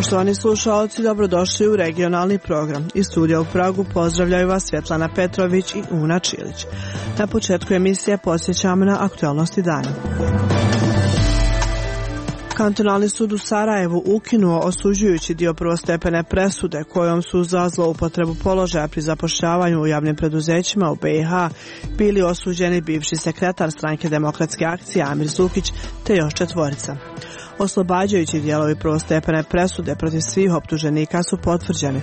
Poštovani slušalci, dobrodošli u regionalni program. Iz studija u Pragu pozdravljaju vas Svetlana Petrović i Una Čilić. Na početku emisije podsjećamo na aktualnosti dana. Kantonalni sud u Sarajevu ukinuo osuđujući dio prvostepene presude kojom su za zloupotrebu položaja pri zapošljavanju u javnim preduzećima u BiH bili osuđeni bivši sekretar Stranke demokratske akcije Amir Zukić te još 4. Oslobađajući dijelovi prvostepene presude protiv svih optuženika su potvrđeni.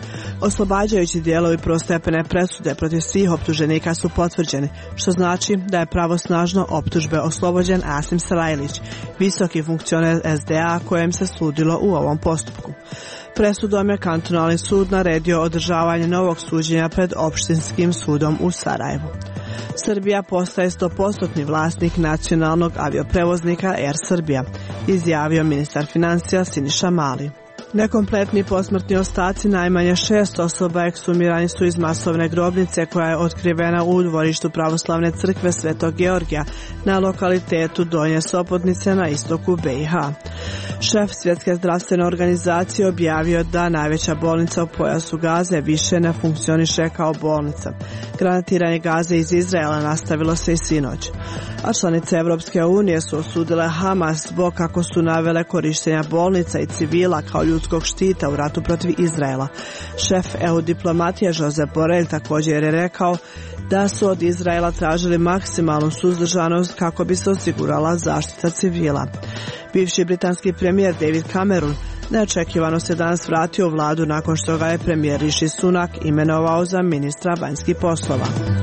Što znači da je pravosnažno optužbe oslobođen Asim Sarajlić, visoki funkcioner SDA kojem se sudilo u ovom postupku. Presudom je kantonalni sud naredio održavanje novog suđenja pred opštinskim sudom u Sarajevu. Srbija postaje 100% vlasnik nacionalnog avioprevoznika Air Srbija, izjavio ministar financija Siniša Mali. Nekompletni posmrtni ostaci najmanje 6 osoba ekshumirani su iz masovne grobnice koja je otkrivena u dvorištu pravoslavne crkve Svetog Georgija na lokalitetu Donje Sopotnice na istoku BiH. Šef Svjetske zdravstvene organizacije objavio da najveća bolnica u pojasu Gaze više ne funkcioniše kao bolnica. Granatiranje Gaze iz Izraela nastavilo se i sinoć. A članice Evropske unije su osudile Hamas zbog, kako su navele, korištenja bolnica i civila kao ljudskog štita u ratu protiv Izraela. Šef EU diplomatije Josep Borrell također je rekao da su od Izraela tražili maksimalnu suzdržanost kako bi se osigurala zaštita civila. Bivši britanski premijer David Cameron neočekivano se danas vratio u vladu nakon što ga je premijer Rishi Sunak imenovao za ministra vanjskih poslova.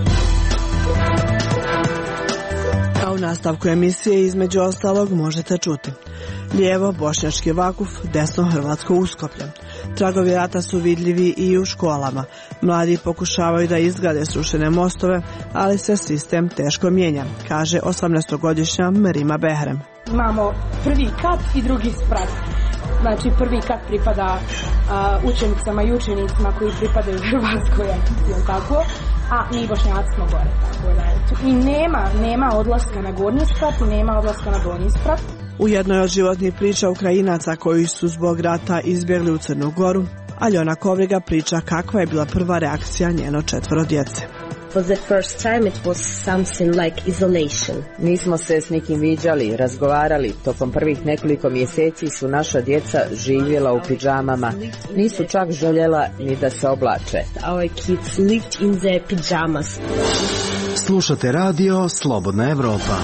A u nastavku emisije između ostalog možete čuti: lijevo bošnjački Vakuf, desno hrvatsko Uskoplje. Tragovi rata su vidljivi i u školama. Mladi pokušavaju da izgrade srušene mostove, ali se sistem teško mijenja, kaže 18-godišnja Merima Behrem. Imamo prvi kat i drugi sprat. Znači prvi kat pripada učenicama i učenicima koji pripadaju Hrvatskoj, tako, a mi Bošnjaci smo gore. Tako da, i nema odlaska na gornji sprat i nema odlaska na donji sprat. U jednoj od životnih priča Ukrajinaca koji su zbog rata izbjegli u Crnu Goru, Aljona Kovriga priča kakva je bila prva reakcija njeno 4 djece. For the first time it was something like isolation. Nismo se s nikim viđali, razgovarali. Tokom prvih nekoliko mjeseci su naša djeca živjela u pidžamama. Nisu čak željela ni da se oblače. Our kids lived in their pajamas. Slušate radio Slobodna Evropa.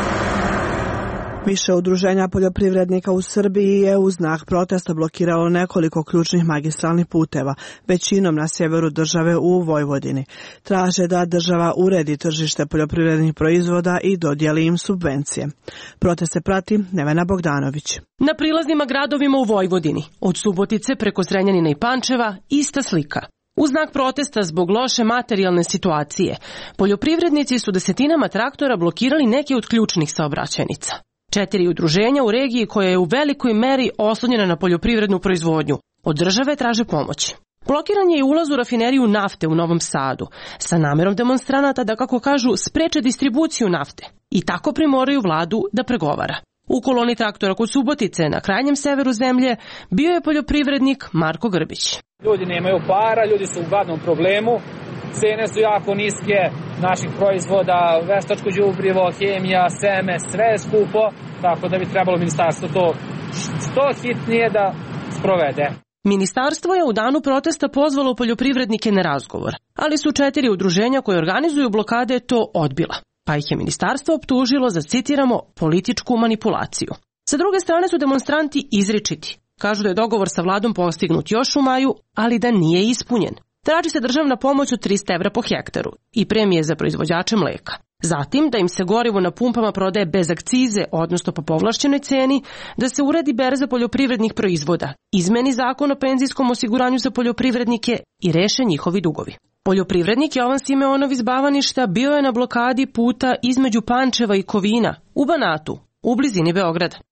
Više udruženja poljoprivrednika u Srbiji je u znak protesta blokiralo nekoliko ključnih magistralnih puteva, većinom na sjeveru države u Vojvodini. Traže da država uredi tržište poljoprivrednih proizvoda i dodijeli im subvencije. Protest se prati Nevena Bogdanović. Na prilaznim gradovima u Vojvodini, od Subotice preko Zrenjanina i Pančeva, ista slika. U znak protesta zbog loše materijalne situacije, poljoprivrednici su desetinama traktora blokirali neke od ključnih saobraćajnica. 4 udruženja u regiji koja je u velikoj meri oslonjena na poljoprivrednu proizvodnju od države traže pomoć. Blokiran je i ulaz u rafineriju nafte u Novom Sadu sa namerom demonstranata da, kako kažu, spreče distribuciju nafte i tako primoraju vladu da pregovara. U koloni traktora kod Subotice na krajnjem severu zemlje bio je poljoprivrednik Marko Grbić. Ljudi nemaju para, ljudi su u gladnom problemu, cene su jako niske naših proizvoda, veštačko đubrivo, hemija, seme, sve je skupo, tako da bi trebalo ministarstvo to što hitnije da sprovede. Ministarstvo je u danu protesta pozvalo poljoprivrednike na razgovor, ali su 4 udruženja koje organizuju blokade to odbila, pa ih je ministarstvo optužilo za, citiramo, političku manipulaciju. Sa druge strane su demonstranti izričiti. Kažu da je dogovor sa vladom postignut još u maju, ali da nije ispunjen. Traži se državna pomoć od 300 evra po hektaru i premije za proizvođače mleka. Zatim da im se gorivo na pumpama prodaje bez akcize, odnosno po povlašćenoj ceni, da se uredi berza poljoprivrednih proizvoda, izmeni zakon o penzijskom osiguranju za poljoprivrednike i reše njihovi dugovi. Poljoprivrednik Jovan Simeonov iz Bavaništa bio je na blokadi puta između Pančeva i Kovina u Banatu, u blizini Beograda.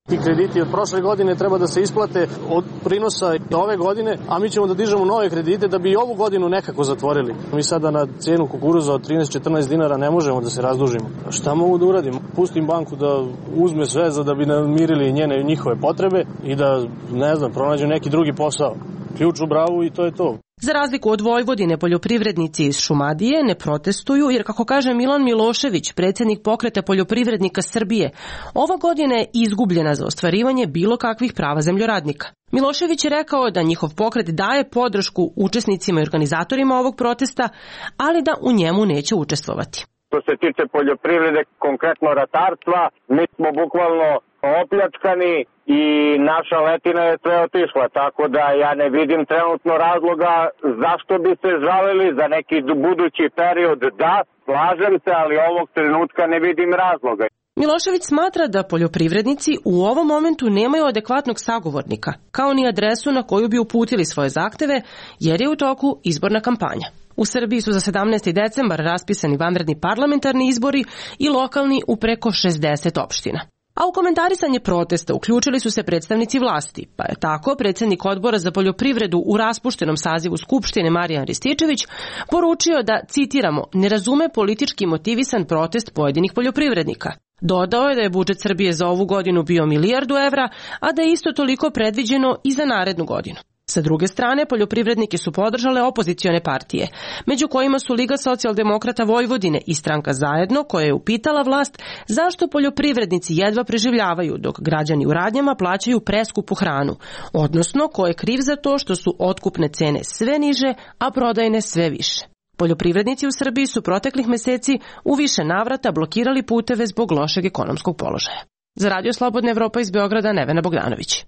Ti krediti od prošle godine treba da se isplate od prinosa ove godine, a mi ćemo da dižemo nove kredite da bi i ovu godinu nekako zatvorili. Mi sada na cijenu kukuruza od 13-14 dinara ne možemo da se razdužimo. Šta mogu da uradim? Pustim banku da uzme sve da bi namirili njihove potrebe i da, pronađu neki drugi posao. Ključ u bravu i to je to. Za razliku od Vojvodine, poljoprivrednici iz Šumadije ne protestuju jer, kako kaže Milan Milošević, predsjednik Pokreta poljoprivrednika Srbije, ova godina je izgubljena za ostvarivanje bilo kakvih prava zemljoradnika. Milošević je rekao da njihov pokret daje podršku učesnicima i organizatorima ovog protesta, ali da u njemu neće učestvovati. Što se tiče poljoprivrede, konkretno ratarstva, mi smo bukvalno opljačkani i naša letina je sve otišla, tako da ja ne vidim trenutno razloga zašto bi se žalili za neki budući period. Da, slažem se, ali ovog trenutka ne vidim razloga. Milošević smatra da poljoprivrednici u ovom momentu nemaju adekvatnog sagovornika, kao ni adresu na koju bi uputili svoje zahteve, jer je u toku izborna kampanja. U Srbiji su za 17. decembar raspisani vanredni parlamentarni izbori i lokalni u preko 60 opština. A u komentarisanje protesta uključili su se predstavnici vlasti, pa je tako predsjednik Odbora za poljoprivredu u raspuštenom sazivu Skupštine Marijan Rističević poručio da, citiramo, ne razume politički motivisan protest pojedinih poljoprivrednika. Dodao je da je budžet Srbije za ovu godinu bio $1 milijardu, a da je isto toliko predviđeno i za narednu godinu. Sa druge strane, poljoprivrednike su podržale opozicione partije, među kojima su Liga socijaldemokrata Vojvodine i Stranka Zajedno, koja je upitala vlast zašto poljoprivrednici jedva preživljavaju dok građani u radnjama plaćaju preskupu hranu, odnosno ko je kriv za to što su otkupne cene sve niže, a prodajne sve više. Poljoprivrednici u Srbiji su proteklih meseci u više navrata blokirali puteve zbog lošeg ekonomskog položaja. Za Radio Slobodna Evropa iz Beograda, Nevena Bogdanović.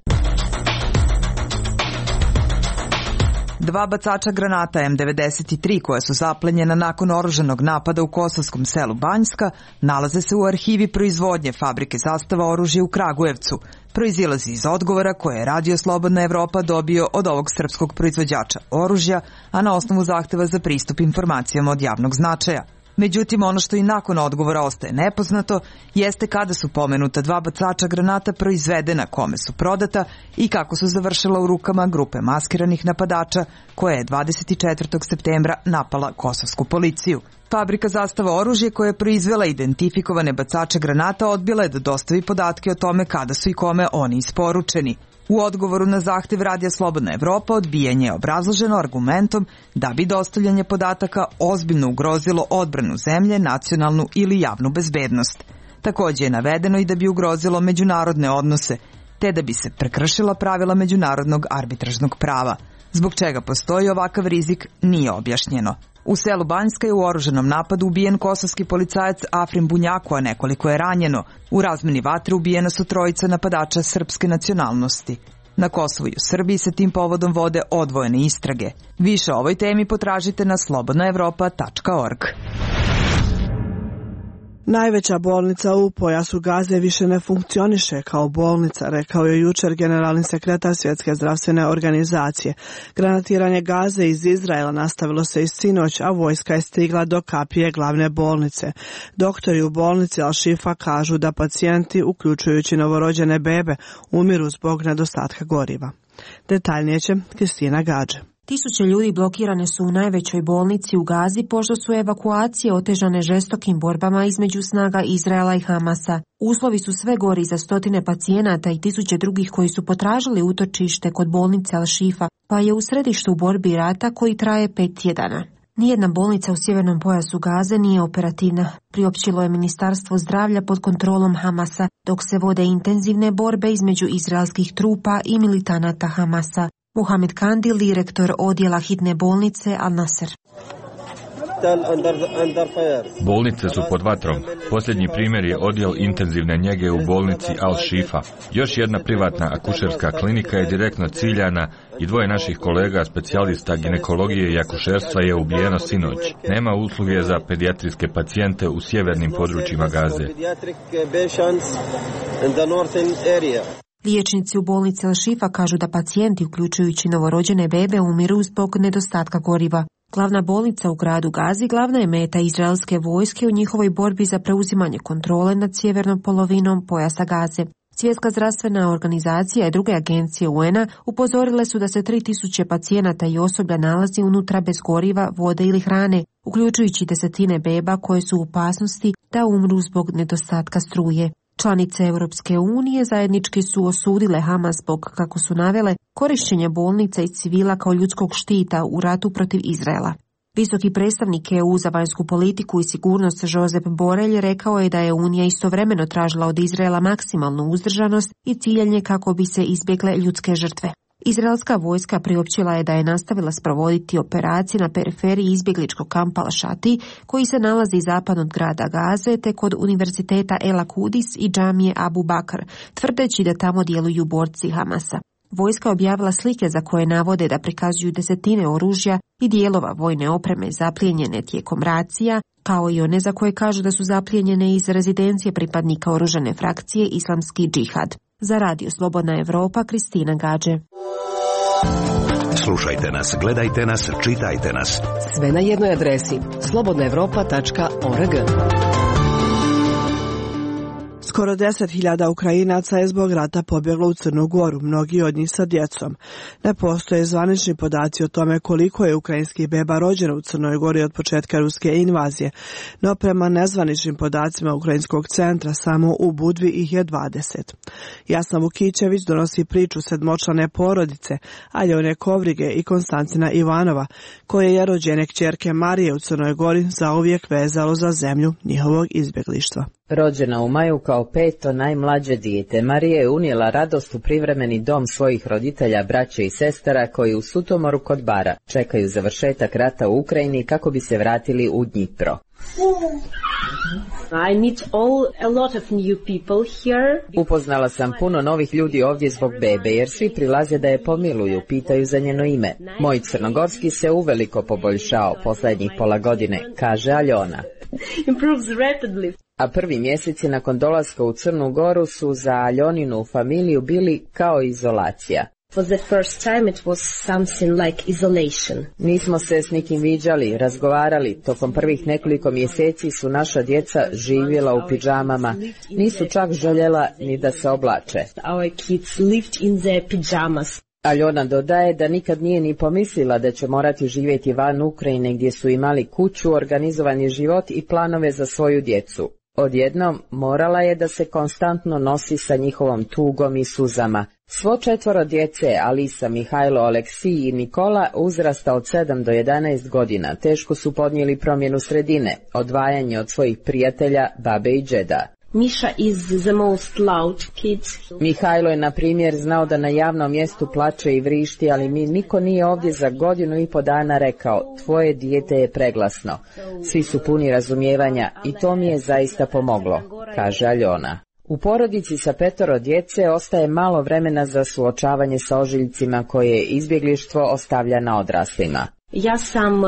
2 bacača granata M93 koja su zaplenjena nakon oružanog napada u kosovskom selu Banjska nalaze se u arhivi proizvodnje fabrike Zastava oružja u Kragujevcu. Proizilazi iz odgovora koje je Radio Slobodna Evropa dobio od ovog srpskog proizvođača oružja, a na osnovu zahteva za pristup informacijama od javnog značaja. Međutim, ono što i nakon odgovora ostaje nepoznato jeste kada su pomenuta 2 bacača granata proizvedena, kome su prodata i kako su završila u rukama grupe maskiranih napadača koja je 24. septembra napala kosovsku policiju. Fabrika Zastava oružje koja je proizvela identifikovane bacače granata odbila je da dostavi podatke o tome kada su i kome oni isporučeni. U odgovoru na zahtev Radija Slobodna Evropa odbijanje je obrazloženo argumentom da bi dostavljanje podataka ozbiljno ugrozilo odbranu zemlje, nacionalnu ili javnu bezbednost. Također je navedeno i da bi ugrozilo međunarodne odnose, te da bi se prekršila pravila međunarodnog arbitražnog prava. Zbog čega postoji ovakav rizik nije objašnjeno. U selu Banjska je u oružanom napadu ubijen kosovski policajac Afrim Bunjaku, a nekoliko je ranjeno. U razmeni vatre ubijena su 3 napadača srpske nacionalnosti. Na Kosovu i u Srbiji se tim povodom vode odvojene istrage. Više o ovoj temi potražite na slobodnaevropa.org. Najveća bolnica u pojasu Gaze više ne funkcioniše kao bolnica, rekao je jučer generalni sekretar Svjetske zdravstvene organizacije. Granatiranje Gaze iz Izraela nastavilo se i sinoć, a vojska je stigla do kapije glavne bolnice. Doktori u bolnici Al-Shifa kažu da pacijenti, uključujući novorođene bebe, umiru zbog nedostatka goriva. Detaljnije će Kristina Gađe. Tisuće ljudi blokirane su u najvećoj bolnici u Gazi pošto su evakuacije otežane žestokim borbama između snaga Izraela i Hamasa. Uslovi su sve gori za stotine pacijenata i tisuće drugih koji su potražili utočište kod bolnice Al-Shifa, pa je u središtu borbi rata koji traje 5 tjedana. Nijedna bolnica u sjevernom pojasu Gaze nije operativna, priopćilo je Ministarstvo zdravlja pod kontrolom Hamasa, dok se vode intenzivne borbe između izraelskih trupa i militanata Hamasa. Mohamed Kandil, direktor odjela hitne bolnice Al-Nasr. Bolnice su pod vatrom. Posljednji primjer je odjel intenzivne njege u bolnici Al-Shifa. Još jedna privatna akušerska klinika je direktno ciljana i 2 naših kolega, specijalista ginekologije i akušerstva, je ubijeno sinoć. Nema usluge za pedijatrijske pacijente u sjevernim područjima Gaze. Liječnici u bolnici Al-Shifa kažu da pacijenti, uključujući novorođene bebe, umiru zbog nedostatka goriva. Glavna bolnica u gradu Gazi glavna je meta izraelske vojske u njihovoj borbi za preuzimanje kontrole nad sjevernom polovinom pojasa Gaze. Svjetska zdravstvena organizacija i druge agencije UN-a upozorile su da se 3000 pacijenata i osoblja nalazi unutra bez goriva, vode ili hrane, uključujući desetine beba koje su u opasnosti da umru zbog nedostatka struje. Članice Europske unije zajednički su osudile Hamas zbog, kako su navele, korišćenja bolnica i civila kao ljudskog štita u ratu protiv Izraela. Visoki predstavnik EU za vanjsku politiku i sigurnost Josep Borrell rekao je da je Unija istovremeno tražila od Izraela maksimalnu uzdržanost i ciljanje kako bi se izbjegle ljudske žrtve. Izraelska vojska priopćila je da je nastavila sprovoditi operacije na periferiji izbjegličkog kampa Al-Shati, koji se nalazi zapadno od grada Gaze te kod univerziteta El Akudis i džamije Abu Bakr, tvrdeći da tamo djeluju borci Hamasa. Vojska objavila slike za koje navode da prikazuju desetine oružja i dijelova vojne opreme zaplijenjene tijekom racija, kao i one za koje kažu da su zaplijenjene iz rezidencije pripadnika oružane frakcije Islamski džihad. Za Radio Slobodna Evropa, Kristina Gađe. Slušajte nas, gledajte nas, čitajte nas. Sve na jednoj adresi slobodnaevropa.org. Skoro 10.000 Ukrajinaca je zbog rata pobjeglo u Crnu Goru, mnogi od njih sa djecom. Ne postoje zvanični podaci o tome koliko je ukrajinskih beba rođeno u Crnoj Gori od početka ruske invazije, no prema nezvaničnim podacima Ukrajinskog centra samo u Budvi ih je 20. Jasna Vukićević donosi priču sedmočlane porodice Aljone Kovrige i Konstantina Ivanova, koje je rođene kćerke Marije u Crnoj Gori zauvijek vezalo za zemlju njihovog izbjeglištva. Rođena u maju kao peto najmlađe dijete, Marija je unijela radost u privremeni dom svojih roditelja, braće i sestara koji u Sutomoru kod Bara čekaju završetak rata u Ukrajini kako bi se vratili u Dnjipro. Upoznala sam puno novih ljudi ovdje zbog bebe, jer svi prilaze da je pomiluju, pitaju za njeno ime. Moj crnogorski se uveliko poboljšao posljednjih pola godine, kaže Aljona. A prvi mjeseci nakon dolaska u Crnu Goru su za Aljoninu familiju bili kao izolacija. Nismo se s nikim viđali, razgovarali. Tokom prvih nekoliko mjeseci su naša djeca živjela u pidžamama. Nisu čak željela ni da se oblače. Aljona dodaje da nikad nije ni pomislila da će morati živjeti van Ukrajine gdje su imali kuću, organizovani život i planove za svoju djecu. Odjednom morala je da se konstantno nosi sa njihovom tugom i suzama. Svo četvoro djece, Alisa, Mihajlo, Aleksij i Nikola, uzrasta od 7 do 11 godina, teško su podnijeli promjenu sredine, odvajanje od svojih prijatelja, babe i džeda. Misha is the most loud kid. Mihajlo je, na primjer, znao da na javnom mjestu plače i vrišti, ali mi niko nije ovdje za 1.5 dana rekao, tvoje dijete je preglasno. Svi su puni razumijevanja i to mi je zaista pomoglo, kaže Aljona. U porodici sa 5 djece ostaje malo vremena za suočavanje sa ožiljcima koje izbjeglištvo ostavlja na odraslima. Ja sam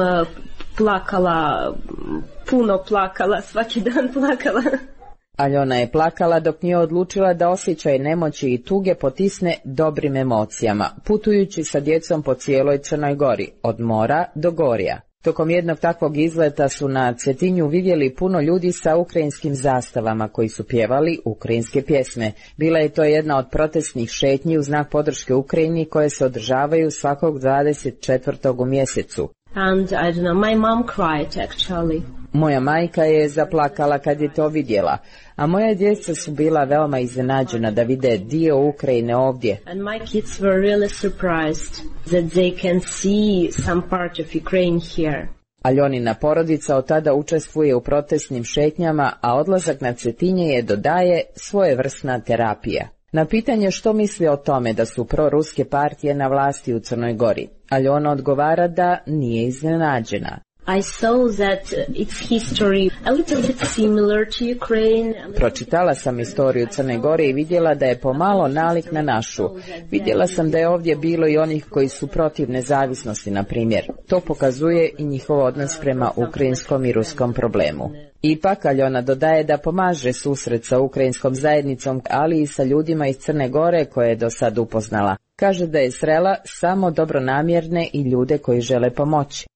puno plakala, svaki dan plakala. Aljona je plakala dok nije odlučila da osjećaj nemoći i tuge potisne dobrim emocijama, putujući sa djecom po cijeloj Crnoj Gori, od mora do gorja. Tokom jednog takvog izleta su na Cetinju vidjeli puno ljudi sa ukrajinskim zastavama koji su pjevali ukrajinske pjesme. Bila je to jedna od protestnih šetnji u znak podrške Ukrajini koje se održavaju svakog 24. u mjesecu. And I don't know, my mom cried actually. Moja majka je zaplakala kad je to vidjela, a moja djeca su bila veoma iznenađena da vide dio Ukrajine ovdje. And my kids were really surprised that they can see some part of Ukraine here. Aljonina porodica od tada učestvuje u protestnim šetnjama, a odlazak na Cetinje je, dodaje, svojevrsna terapija. Na pitanje što misli o tome da su proruske partije na vlasti u Crnoj Gori, Aljona odgovara da nije iznenađena. I saw that its history a little bit similar to Ukraine. Pročitala sam istoriju Crne Gore i vidjela da je pomalo nalik na našu. Vidjela sam da je ovdje bilo i onih koji su protiv nezavisnosti, na primjer. To pokazuje i njihov odnos prema ukrajinskom i ruskom problemu. Ipak, Aljona dodaje da pomaže susret sa ukrajinskom zajednicom, ali i sa ljudima iz Crne Gore koje je do sad upoznala. Kaže da je srela samo dobronamjerne i ljude koji žele pomoći.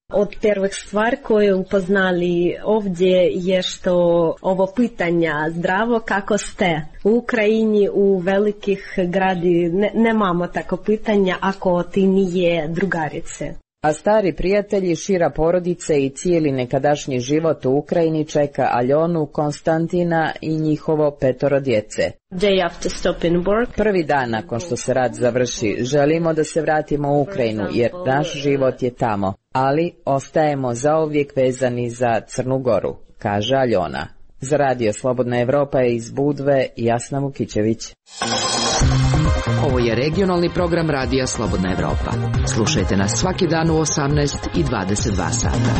Od prvih stvari koje upoznali ovdje je što ovo pitanja zdravo kako ste. U Ukrajini, u velikih gradi nemamo tako pitanja ako ti nije drugarice. A stari prijatelji, šira porodice i cijeli nekadašnji život u Ukrajini čeka Aljonu, Konstantina i njihovo 5 djece. Day after stop in work. Prvi dan nakon što se rat završi, želimo da se vratimo u Ukrajinu jer naš život je tamo, ali ostajemo zauvijek vezani za Crnu Goru, kaže Aljona. Za Radio Slobodna Evropa je iz Budve Jasna Vukićević. Ovo je regionalni program Radija Slobodna Evropa. Slušajte nas svaki dan u 18 i 22 sata.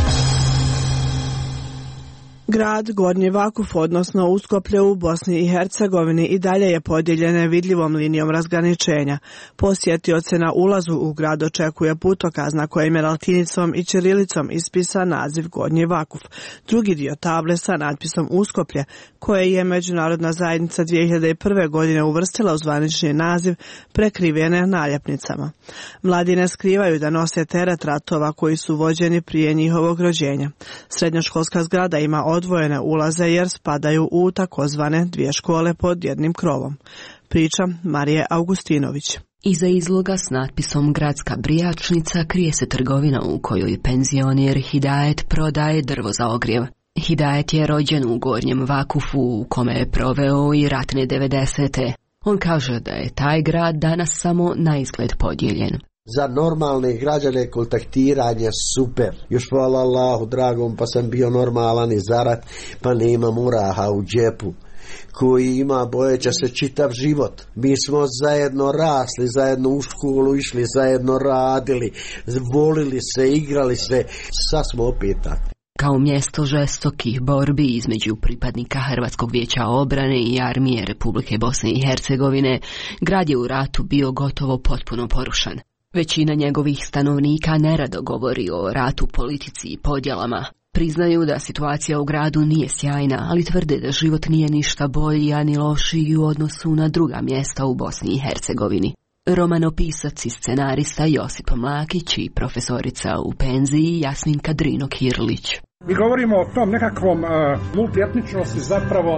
Grad Gornji Vakuf, odnosno Uskoplje u Bosni i Hercegovini, i dalje je podijeljen nevidljivom linijom razgraničenja. Posjetioce na ulazu u grad očekuje putokaz na kojem je latinicom i ćirilicom ispisan naziv Gornji Vakuf. Drugi dio table sa natpisom Uskoplje, koje je Međunarodna zajednica 2001. godine uvrstila u zvanični naziv, prekrivene naljepnicama. Mladi ne skrivaju da nose teret ratova koji su vođeni prije njihovog rođenja. Srednjoškolska zgrada ima odvojene ulaze jer spadaju u takozvane 2 škole pod jednim krovom. Priča Marije Augustinović. Iza izloga s natpisom Gradska brijačnica krije se trgovina u kojoj penzioner Hidajet prodaje drvo za ogrjev. Hidajet je rođen u Gornjem Vakufu u kome je proveo i ratne 90. On kaže da je taj grad danas samo na izgled podijeljen. Za normalne građane kontaktiranje super. Još hvala Allahu dragom pa sam bio normalan i zarat pa nema muraha u džepu. Koji ima bojeća se čitav život. Mi smo zajedno rasli, zajedno u školu išli, zajedno radili, volili se, igrali se, sad smo opet tako. Kao mjesto žestokih borbi između pripadnika Hrvatskog vijeća obrane i armije Republike Bosne i Hercegovine, grad je u ratu bio gotovo potpuno porušen. Većina njegovih stanovnika nerado govori o ratu, politici i podjelama. Priznaju da situacija u gradu nije sjajna, ali tvrde da život nije ništa bolji, a ni lošiji u odnosu na druga mjesta u Bosni i Hercegovini. Romanopisac i scenarista Josip Mlakić i profesorica u penziji Jasminka Drino-Kirlić. Mi govorimo o tom nekakvom multietničnosti zapravo,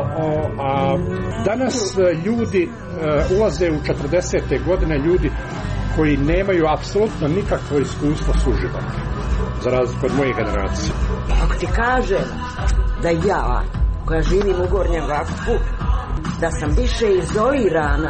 danas ljudi ulaze u 40. godine, ljudi koji nemaju apsolutno nikakvo iskustvo suživota, za razliku od moje generacije. Ako ti kažem da ja, koja živim u Gornjem Vakufu, da sam više izolirana,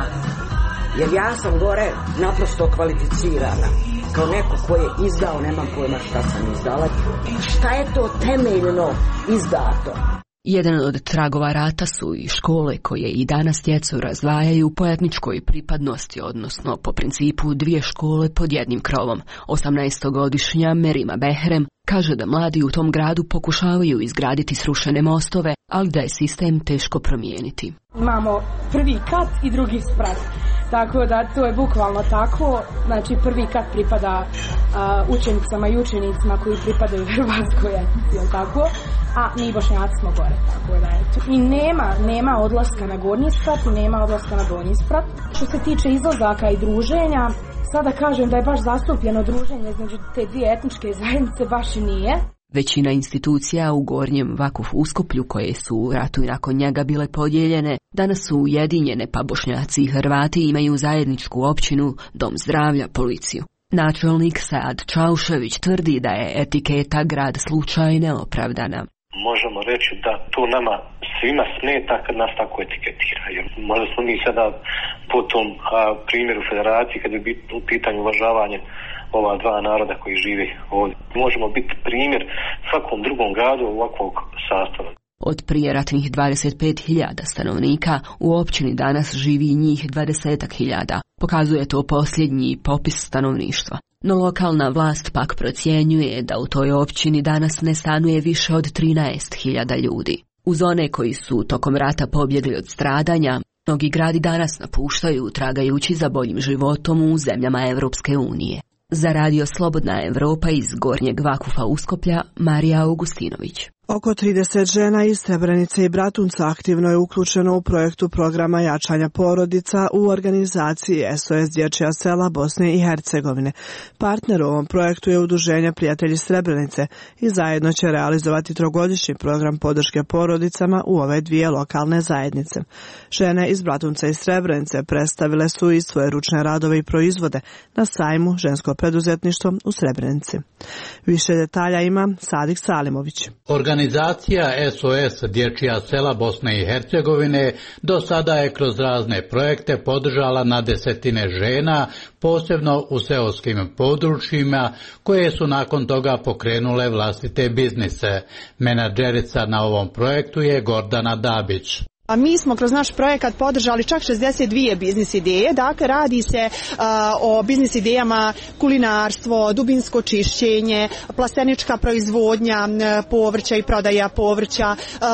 jer ja sam gore naprosto kvalificirana, kao neko ko je izdao, nemam pojma šta sam izdala. Šta je to temeljno izdato? Jedan od tragova rata su i škole koje i danas djecu razdvajaju po etničkoj pripadnosti, odnosno po principu 2 škole pod jednim krovom. 18-godišnja Merima Behrem kaže da mladi u tom gradu pokušavaju izgraditi srušene mostove, ali da je sistem teško promijeniti. Imamo prvi kat i drugi sprat. Tako da to je bukvalno tako, znači prvi kat pripada učenicama i učenicima koji pripadaju Hrvatskoj, jel tako? A mi Bošnjaci smo gore, tako da eto. I nema odlaska na gornji sprat i nema odlaska na donji sprat. Što se tiče izlazaka i druženja, sada kažem da je baš zastupljeno druženje između te 2 etničke zajednice, baš i nije. Većina institucija u Gornjem Vakufu Uskoplju, koje su u ratu i nakon njega bile podijeljene, danas su ujedinjene, pa Bošnjaci i Hrvati imaju zajedničku općinu, dom zdravlja, policiju. Načelnik Saad Čaušević tvrdi da je etiketa grad slučaj neopravdana. Možemo reći da to nama svima smeta kad nas tako etiketira. Jer možda smo mi sada po tom primjeru federacije, kad je u pitanju uvažavanje ova 2 naroda koji žive ovdje. Možemo biti primjer svakom drugom gradu ovakvog sastava. Od prijeratnih 25.000 stanovnika u općini danas živi njih 20.000. Pokazuje to posljednji popis stanovništva. No lokalna vlast pak procjenjuje da u toj općini danas ne stanuje više od 13.000 ljudi. Uz one koji su tokom rata pobjegli od stradanja, mnogi gradi danas napuštaju tragajući za boljim životom u zemljama Europske unije. Za Radio Slobodna Evropa iz Gornjeg Vakufa Uskoplja, Marija Augustinović. Oko 30 žena iz Srebrenice i Bratunca aktivno je uključeno u projektu programa jačanja porodica u organizaciji SOS Dječja sela Bosne i Hercegovine. Partner u ovom projektu je Udruženje Prijatelji Srebrenice i zajedno će realizovati trogodišnji program podrške porodicama u ove dvije lokalne zajednice. Žene iz Bratunca i Srebrenice predstavile su i svoje ručne radove i proizvode na sajmu Žensko preduzetništvo u Srebrenici. Više detalja ima Sadik Salimović. Organizacija SOS Dječja sela Bosne i Hercegovine do sada je kroz razne projekte podržala na desetine žena, posebno u seoskim područjima, koje su nakon toga pokrenule vlastite biznise. Menadžerica na ovom projektu je Gordana Dabić. A mi smo kroz naš projekat podržali čak 62 biznis ideje, dakle radi se o biznis idejama kulinarstvo, dubinsko čišćenje, plastenička proizvodnja povrća i prodaja povrća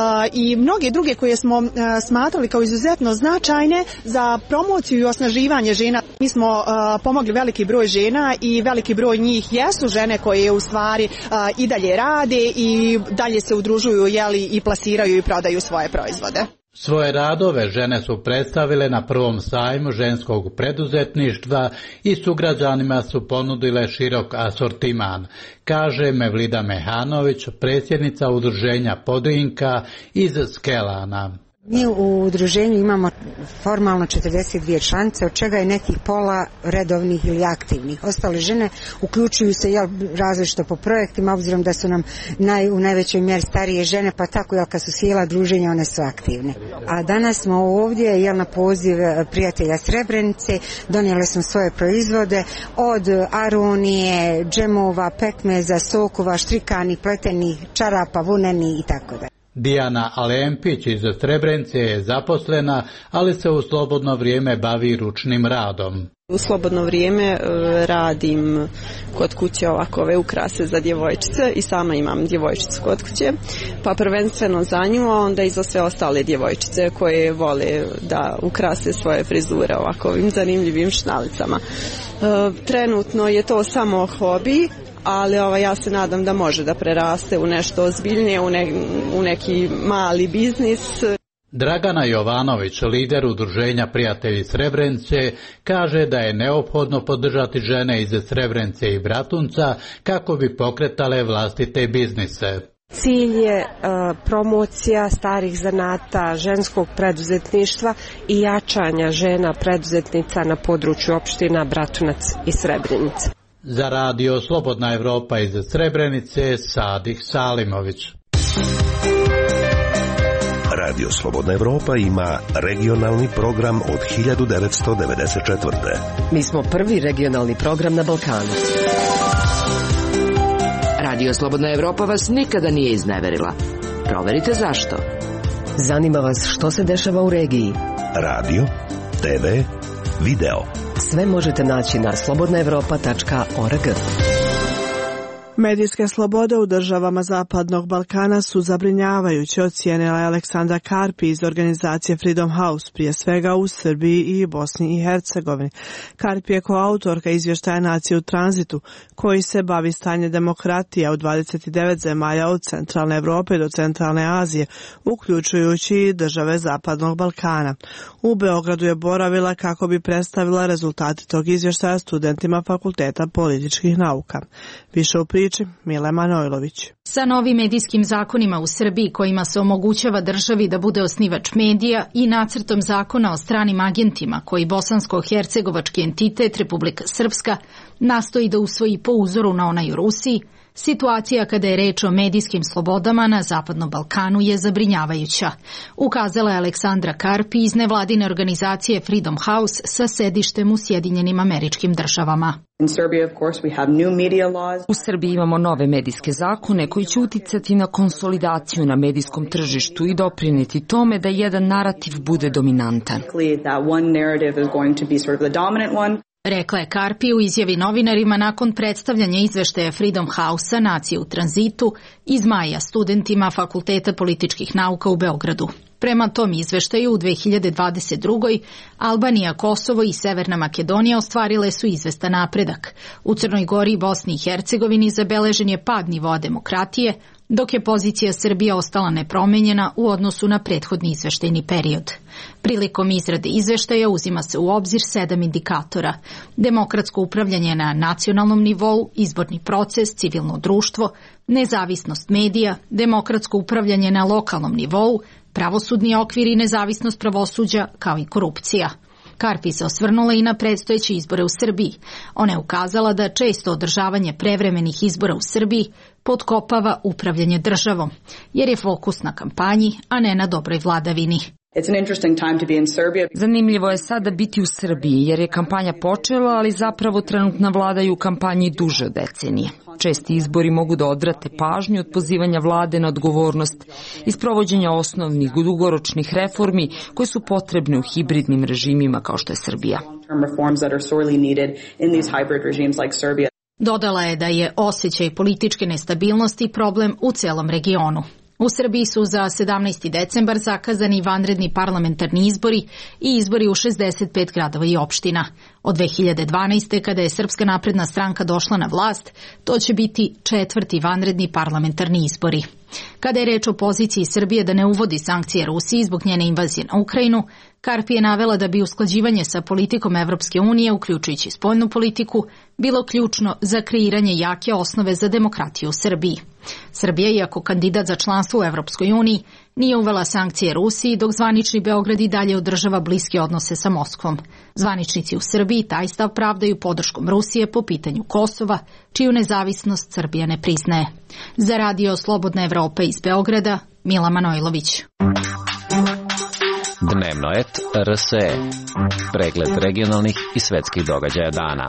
i mnoge druge koje smo smatrali kao izuzetno značajne za promociju i osnaživanje žena. Mi smo pomogli veliki broj žena i veliki broj njih jesu žene koje u stvari i dalje rade i dalje se udružuju i plasiraju i prodaju svoje proizvode. Svoje radove žene su predstavile na prvom sajmu ženskog preduzetništva i sugrađanima su ponudile širok asortiman, kaže Mevlida Mehanović, predsjednica udruženja Podrinka iz Skelana. Mi u udruženju imamo formalno 42 članice, od čega je nekih pola redovnih ili aktivnih. Ostale žene uključuju se različito po projektima, obzirom da su nam u najvećoj mjeri starije žene, pa tako kad su sjela druženja one su aktivne. A danas smo ovdje na poziv prijatelja Srebrenice, donijeli smo svoje proizvode od aronije, džemova, pekmeza, sokova, štrikanih, pletenih, čarapa, vuneni i tako da. Dijana Alempić iz Srebrenice je zaposlena, ali se u slobodno vrijeme bavi ručnim radom. U slobodno vrijeme radim kod kuće ovakove ukrase za djevojčice i sama imam djevojčicu kod kuće, pa prvenstveno za nju, a onda i za sve ostale djevojčice koje vole da ukrase svoje frizure ovakvim zanimljivim šnalicama. Trenutno je to samo hobi, ali ja se nadam da može da preraste u nešto ozbiljnije, u neki mali biznis. Dragana Jovanović, lider udruženja Prijatelji Srebrenice, kaže da je neophodno podržati žene iz Srebrenice i Bratunca kako bi pokretale vlastite biznise. Cilj je promocija starih zanata, ženskog preduzetništva i jačanja žena preduzetnica na području opština Bratunac i Srebrenica. Za radio Slobodna Evropa iz Srebrenice, Sadik Salimović. Radio Slobodna Evropa ima regionalni program od 1994. Mi smo prvi regionalni program na Balkanu. Radio Slobodna Evropa vas nikada nije izneverila. Proverite zašto. Zanima vas što se dešava u regiji. Radio, TV, video. Sve možete naći na slobodnaevropa.org. Medijske slobode u državama Zapadnog Balkana su zabrinjavajuće, ocijenila je Aleksandra Karpi iz organizacije Freedom House, prije svega u Srbiji i Bosni i Hercegovini. Karpi je koautorka izvještaja Nacije u tranzitu, koji se bavi stanje demokratije u 29 zemalja od centralne Evrope do centralne Azije, uključujući i države Zapadnog Balkana. U Beogradu je boravila kako bi predstavila rezultate tog izvještaja studentima Fakulteta političkih nauka. Više u priči Mile Manojlović. Sa novim medijskim zakonima u Srbiji kojima se omogućava državi da bude osnivač medija i nacrtom zakona o stranim agentima koji bosansko-hercegovački entitet Republika Srpska nastoji da usvoji po uzoru na onaj u Rusiji, situacija kada je reč o medijskim slobodama na Zapadnom Balkanu je zabrinjavajuća, ukazala je Aleksandra Karpi iz nevladine organizacije Freedom House sa sedištem u Sjedinjenim Američkim Državama. U Srbiji imamo nove medijske zakone koji će uticati na konsolidaciju na medijskom tržištu i doprinijeti tome da jedan narativ bude dominantan. Rekla je Karpi u izjavi novinarima nakon predstavljanja izveštaja Freedom House-a Nacije u tranzitu iz maja studentima Fakulteta političkih nauka u Beogradu. Prema tom izveštaju u 2022. Albanija, Kosovo i Severna Makedonija ostvarile su izvestan napredak. U Crnoj Gori i Bosni i Hercegovini zabeležen je pad nivoa demokratije, dok je pozicija Srbije ostala nepromenjena u odnosu na prethodni izveštajni period. Prilikom izrade izveštaja uzima se u obzir 7 indikatora: demokratsko upravljanje na nacionalnom nivou, izborni proces, civilno društvo, nezavisnost medija, demokratsko upravljanje na lokalnom nivou, pravosudni okvir i nezavisnost pravosuđa, kao i korupcija. Karpi se osvrnula i na predstojeće izbore u Srbiji. Ona je ukazala da često održavanje prevremenih izbora u Srbiji potkopava upravljanje državom, jer je fokus na kampanji, a ne na dobroj vladavini. Zanimljivo je sada biti u Srbiji, jer je kampanja počela, ali zapravo trenutna vlada je u kampanji duže od decenije. Česti izbori mogu da odvrate pažnju od pozivanja vlade na odgovornost i sprovođenja osnovnih dugoročnih reformi koje su potrebne u hibridnim režimima kao što je Srbija. Dodala je da je osjećaj političke nestabilnosti problem u celom regionu. U Srbiji su za 17. decembar zakazani vanredni parlamentarni izbori i izbori u 65 gradova i opština. Od 2012. kada je Srpska napredna stranka došla na vlast, to će biti 4. vanredni parlamentarni izbori. Kada je reč o poziciji Srbije da ne uvodi sankcije Rusiji zbog njene invazije na Ukrajinu, Karpi je navela da bi usklađivanje sa politikom Evropske unije, uključujući spoljnu politiku, bilo ključno za kreiranje jake osnove za demokratiju u Srbiji. Srbija, iako kandidat za članstvo u Evropskoj uniji, nije uvela sankcije Rusiji, dok zvanični Beograd i dalje održava bliske odnose sa Moskvom. Zvaničnici u Srbiji taj stav pravdaju podrškom Rusije po pitanju Kosova, čiju nezavisnost Srbija ne priznaje. Za Radio Slobodna Evropa iz Beograda, Mila Manojlović. Dnevno et RSE. Pregled regionalnih i svetskih događaja dana.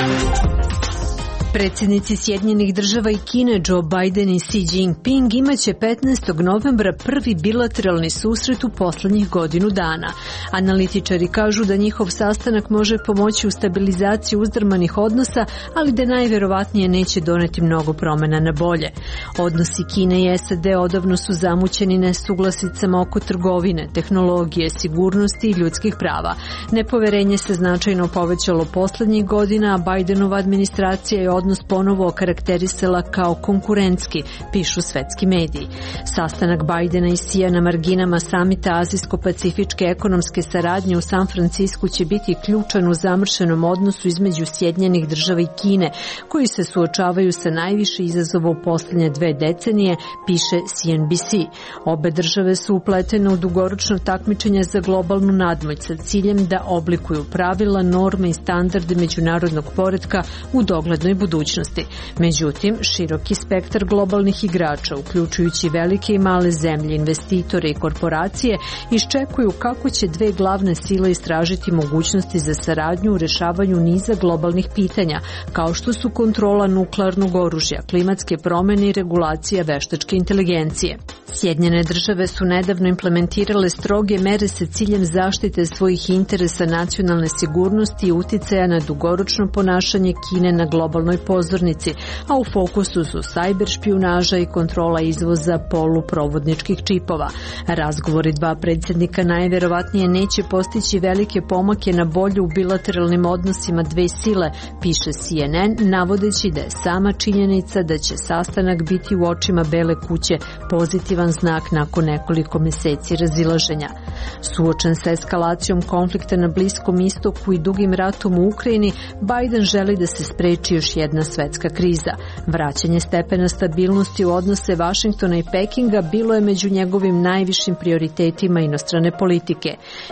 Predsjednici Sjedinjenih država i Kine Joe Biden i Xi Jinping imaće 15. novembra prvi bilateralni susret u poslednjih godinu dana. Analitičari kažu da njihov sastanak može pomoći u stabilizaciji uzdrmanih odnosa, ali da najverovatnije neće doneti mnogo promena na bolje. Odnosi Kine i SAD odavno su zamućeni nesuglasicama oko trgovine, tehnologije, sigurnosti i ljudskih prava. Nepoverenje se značajno povećalo poslednjih godina, a Bidenova administracija je odnos ponovo okarakterisala kao konkurentski, pišu svetski mediji. Sastanak Bidena i Xija na marginama samita Azijsko-pacifičke ekonomske saradnje u San Francisku će biti ključan u zamršenom odnosu između Sjedinjenih država i Kine, koji se suočavaju sa najviše izazova u posljednje 2 decenije, piše CNBC. Obe države su upletene u dugoročno takmičenje za globalnu nadmoć sa ciljem da oblikuju pravila, norme i standarde međunarodnog poretka u doglednoj budućnosti. Međutim, široki spektar globalnih igrača, uključujući velike i male zemlje, investitore i korporacije, iščekuju kako će 2 glavne sile istražiti mogućnosti za saradnju u rešavanju niza globalnih pitanja, kao što su kontrola nuklearnog oružja, klimatske promene i regulacija veštačke inteligencije. Sjedinjene države su nedavno implementirale stroge mere sa ciljem zaštite svojih interesa nacionalne sigurnosti i uticaja na dugoročno ponašanje Kine na globalnoj pozornici, a u fokusu su sajber špijunaža i kontrola izvoza poluprovodničkih čipova. Razgovori 2 predsjednika najverovatnije neće postići velike pomake na bolje u bilateralnim odnosima 2 sile, piše CNN, navodeći da je sama činjenica da će sastanak biti u očima Bele kuće pozitivan znak nakon nekoliko meseci razilaženja. Suočen sa eskalacijom konflikta na Bliskom istoku i dugim ratom u Ukrajini, Biden želi da se spreči još jedna svetska kriza. Vraćanje stepena stabilnosti u odnose Vašingtona i Pekinga bilo je među njegovim najvišim prioritetima inostrane politike.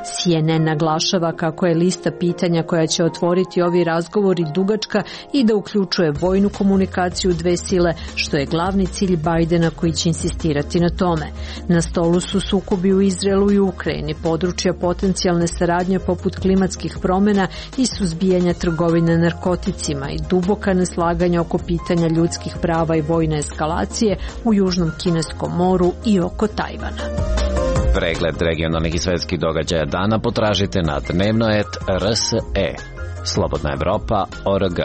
CNN naglašava kako je lista pitanja koja će otvoriti ovi razgovori dugačka i da uključuje vojnu komunikaciju 2 sile, što je glavni cilj Bidena koji će insistirati na tome. Na stolu su sukobi u Izraelu i Ukrajini, područja potencijalne saradnje poput klimatskih promjena i suzbijanja trgovine narkoticima i duboka neslaganja oko pitanja ljudskih prava i vojne eskalacije u Južnom Kineskom moru i oko Tajvana. Pregled regionalnih i svetskih događaja dana potražite na dnevnoet.rse. Slobodna Evropa.org.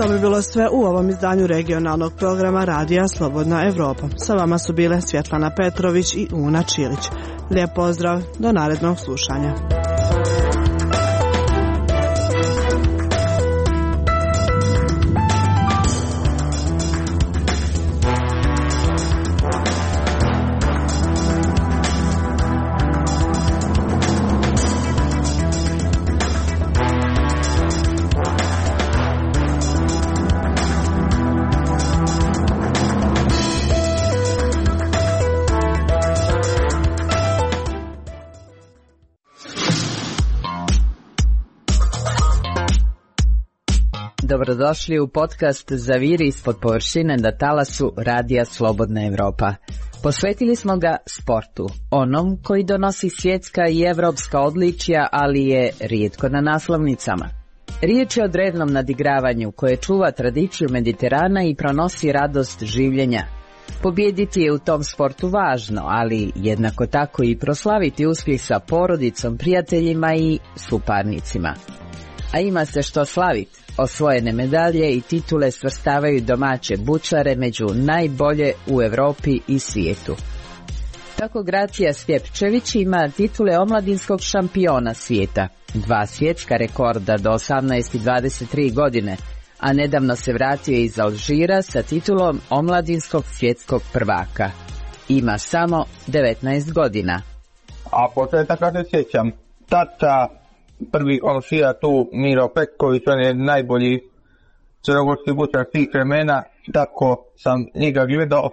To bi bilo sve u ovom izdanju regionalnog programa Radija Slobodna Evropa. Sa vama su bile Svjetlana Petrović i Una Čilić. Lijep pozdrav, do narednog slušanja. Dobrodošli u podcast Zaviri ispod površine na talasu Radija Slobodna Evropa. Posvetili smo ga sportu, onom koji donosi svjetska i evropska odličja, ali je rijetko na naslovnicama. Riječ je o drevnom nadigravanju koje čuva tradiciju Mediterana i pronosi radost življenja. Pobijediti je u tom sportu važno, ali jednako tako i proslaviti uspjeh sa porodicom, prijateljima i suparnicima. A ima se što slaviti. Osvojene medalje i titule svrstavaju domaće bučare među najbolje u Europi i svijetu. Tako Gracija Stjepčević ima titule omladinskog šampiona svijeta, 2 svjetska rekorda do 18 i 23 godine, a nedavno se vratio iz Alžira sa titulom omladinskog svjetskog prvaka. Ima samo 19 godina. A početak kad se sjećam, tata prvi komšija tu, Miro Petković, on je najbolji crnogorski bučar svih vremena, tako sam njega gledao.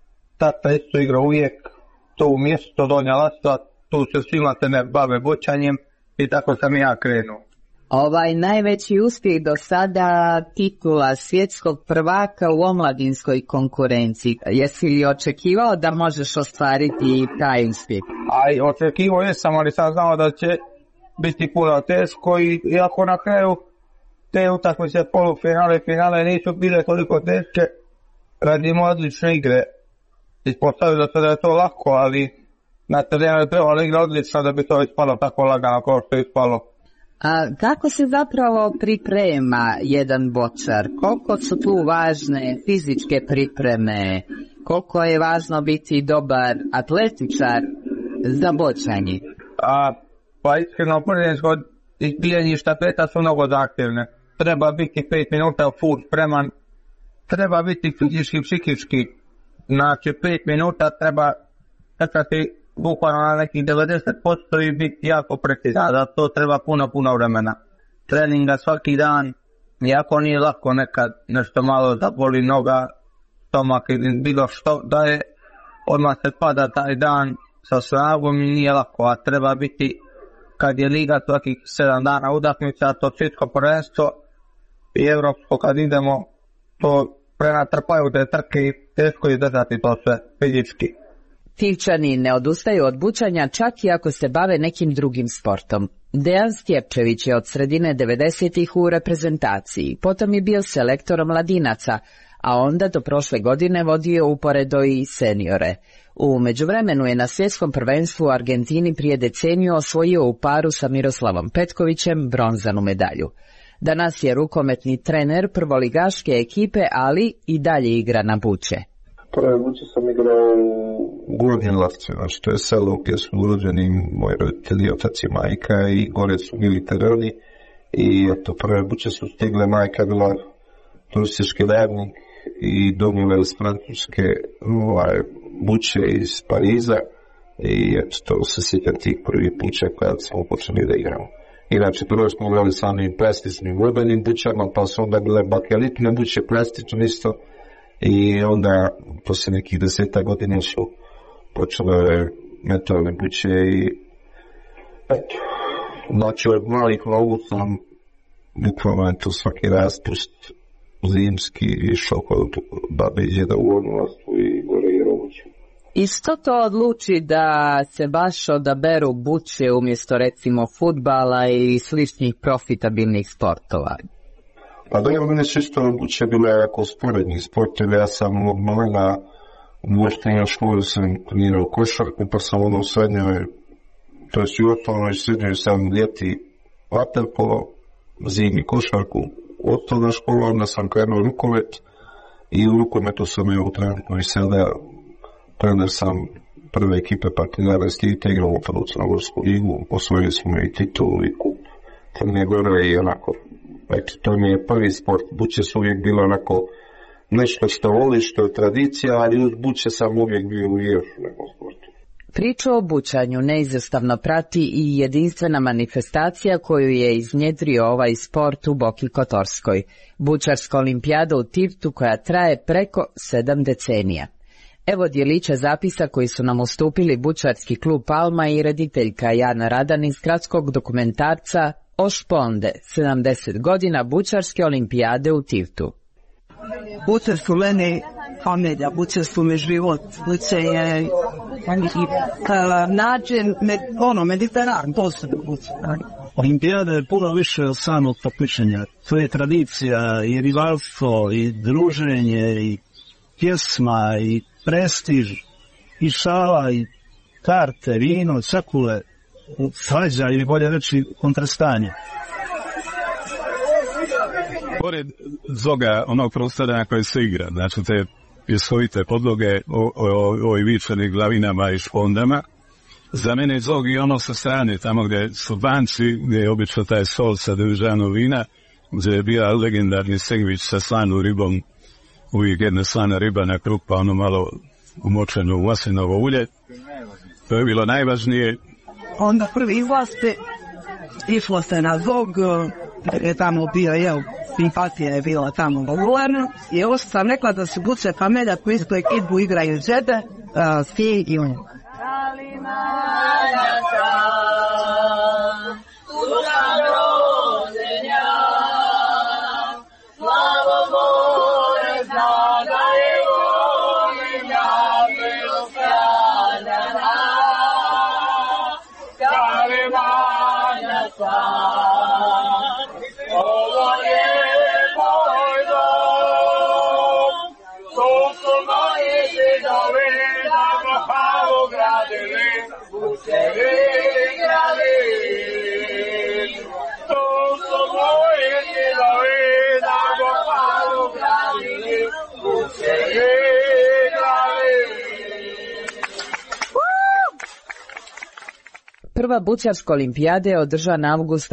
Tata isto igrao uvijek, to mjesto Donja Lastva, tu se svima se ne bave bučanjem i tako sam ja krenuo. Ovaj najveći uspjeh do sada titula svjetskog prvaka u omladinskoj konkurenciji. Jesi li očekivao da možeš ostvariti taj uspjeh? Očekivao jesam, ali sam znao da će biti puno teško i iako na kraju te utakmice polufinale i finale nisu bile toliko teške, radimo odlične igre. Ispostavilo se da je to lako, ali na terenu je trebalo igra odlično da bi to ispalo tako lagano kao što je ispalo. A kako se zapravo priprema jedan bočar? Koliko su tu važne fizičke pripreme? Koliko je važno biti dobar atletičar za bočanje? Pa iskreno prvenstvo izbijanje štafeta su mnogo zahtjevne. Treba biti 5 minuta full spreman, treba biti fizički i psihički. Znači 5 minuta treba trčati bukvalno na nekih 90% i biti jako precizan. Da to treba puno vremena. Treninga svaki dan, iako nije lako nekad nešto malo zaboli noga, stomak ili bilo što da je, odmah se pada taj dan sa snagom i nije lako, a treba biti kad je liga svakih 7 dana utakmica, to svjetsko prvenstvo i evropsko kad idemo, to prenatrpaju te trke i teško izdržati to sve fizički. Tivčani ne odustaju od bučanja čak i ako se bave nekim drugim sportom. Dejan Stjepčević je od sredine 90-ih u reprezentaciji, potom je bio selektor mladinaca, a onda do prošle godine vodio uporedo i seniore. U međuvremenu je na svjetskom prvenstvu u Argentini prije deceniju osvojio u paru sa Miroslavom Petkovićem bronzanu medalju. Danas je rukometni trener prvoligaške ekipe, ali i dalje igra na buče. Prve buče sam igrao u Gornjem Lavcu, znači to je selo gdje su urođeni moji roditelji, otac i majka i gore su bili tereni i eto prve buče su stigle, majka bila turistički levnik i donijela iz Francuske buče iz Pariza i eto to se sjećam tih prvih buče koja smo počeli da igramo. Inače prvo smo igrali sa onim plastičnim urbanim bučama, pa su onda bile bakelitne buče, plastične isto i onda poslije nekih 10 godina su počele metalne buče i eto, znači od malih nogu sam bukvalno to svaki raspust zimski išao kod babe i djeda u Ornulastu i gore i Rovuću. I što to odluči da se baš odaberu buče umjesto recimo fudbala i sličnih profitabilnih sportova? Pa da je mene čisto buče bile jako sporednih sportova. Ja sam od malena u osnovnoj školi sam trenirao košarku, pa sam u srednjoj, to jest u osnovnoj srednjoj sam ljeti vaterpolo, zimi košarku od toga škola, onda sam krenuo rukomet i u rukometu sam evo trenutno i sada trener sam prve ekipe Partizana iz Tite, igramo u Crnogorsku ligu, osvojili smo i titulu i kup Crne Gore i onako, eto, to mi je prvi sport. Buće su uvijek bilo onako nešto što voli, što je tradicija, ali uz buće sam uvijek bio u još nekom sportu. Priču o bućanju neizostavno prati i jedinstvena manifestacija koju je iznjedrio ovaj sport u Boki Kotorskoj, bućarska olimpijada u Tivtu koja traje preko 7 decenija. Evo djelića zapisa koji su nam ustupili bućarski klub Palma i rediteljka Jana Radan iz kratskog dokumentarca O Šponde, 70 godina bućarske olimpijade u Tivtu. Buće su meni familija, buće su mi život, buće je način, mediteran, to su buće. Olimpijada je puno više od samog takmičenja. To je tradicija i rivalstvo i druženje i pjesma i prestiž i šala i karte, vino, cakule, svađa ili bolje reći kontrastanje. Pored toga onog prostora na koje se igra, znači te pjeskovite podloge o vičanim glavinama i špondama, za mene je zog i ono sa strane, tamo gdje su banci, gdje je obično taj stol sa držanom vina, gdje je bio legendarni sendvič sa slanom ribom, uvijek jedna slana riba na kruh, pa ono malo umočeno u maslinovo ulje. To je bilo najvažnije. Onda prvi izlaste, išlo se na zog, je tamo bio, simpatija je bila tamo govorna, i ovo sam rekla da su buće familija koji iz kojeg idbu igraju žede, svi i oni. Prva bućarska olimpijada je održana avgusta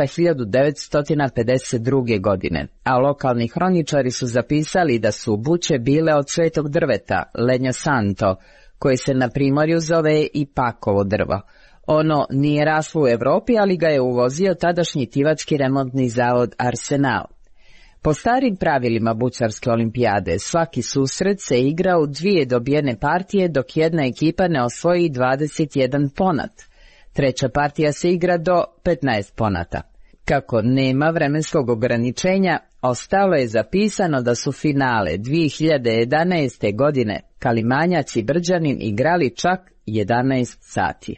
1952. godine, a lokalni hroničari su zapisali da su buće bile od svetog drveta, Legno Santo, koje se na primorju zove i pakovo drvo. Ono nije raslo u Evropi, ali ga je uvozio tadašnji tivački remontni zavod Arsenal. Po starim pravilima bućarske olimpijade, svaki susret se igra u 2 dobijene partije dok jedna ekipa ne osvoji 21 ponat. Treća partija se igra do 15 ponata. Kako nema vremenskog ograničenja, ostalo je zapisano da su finale 2011. godine Kalimanjac i Brđanin igrali čak 11 sati.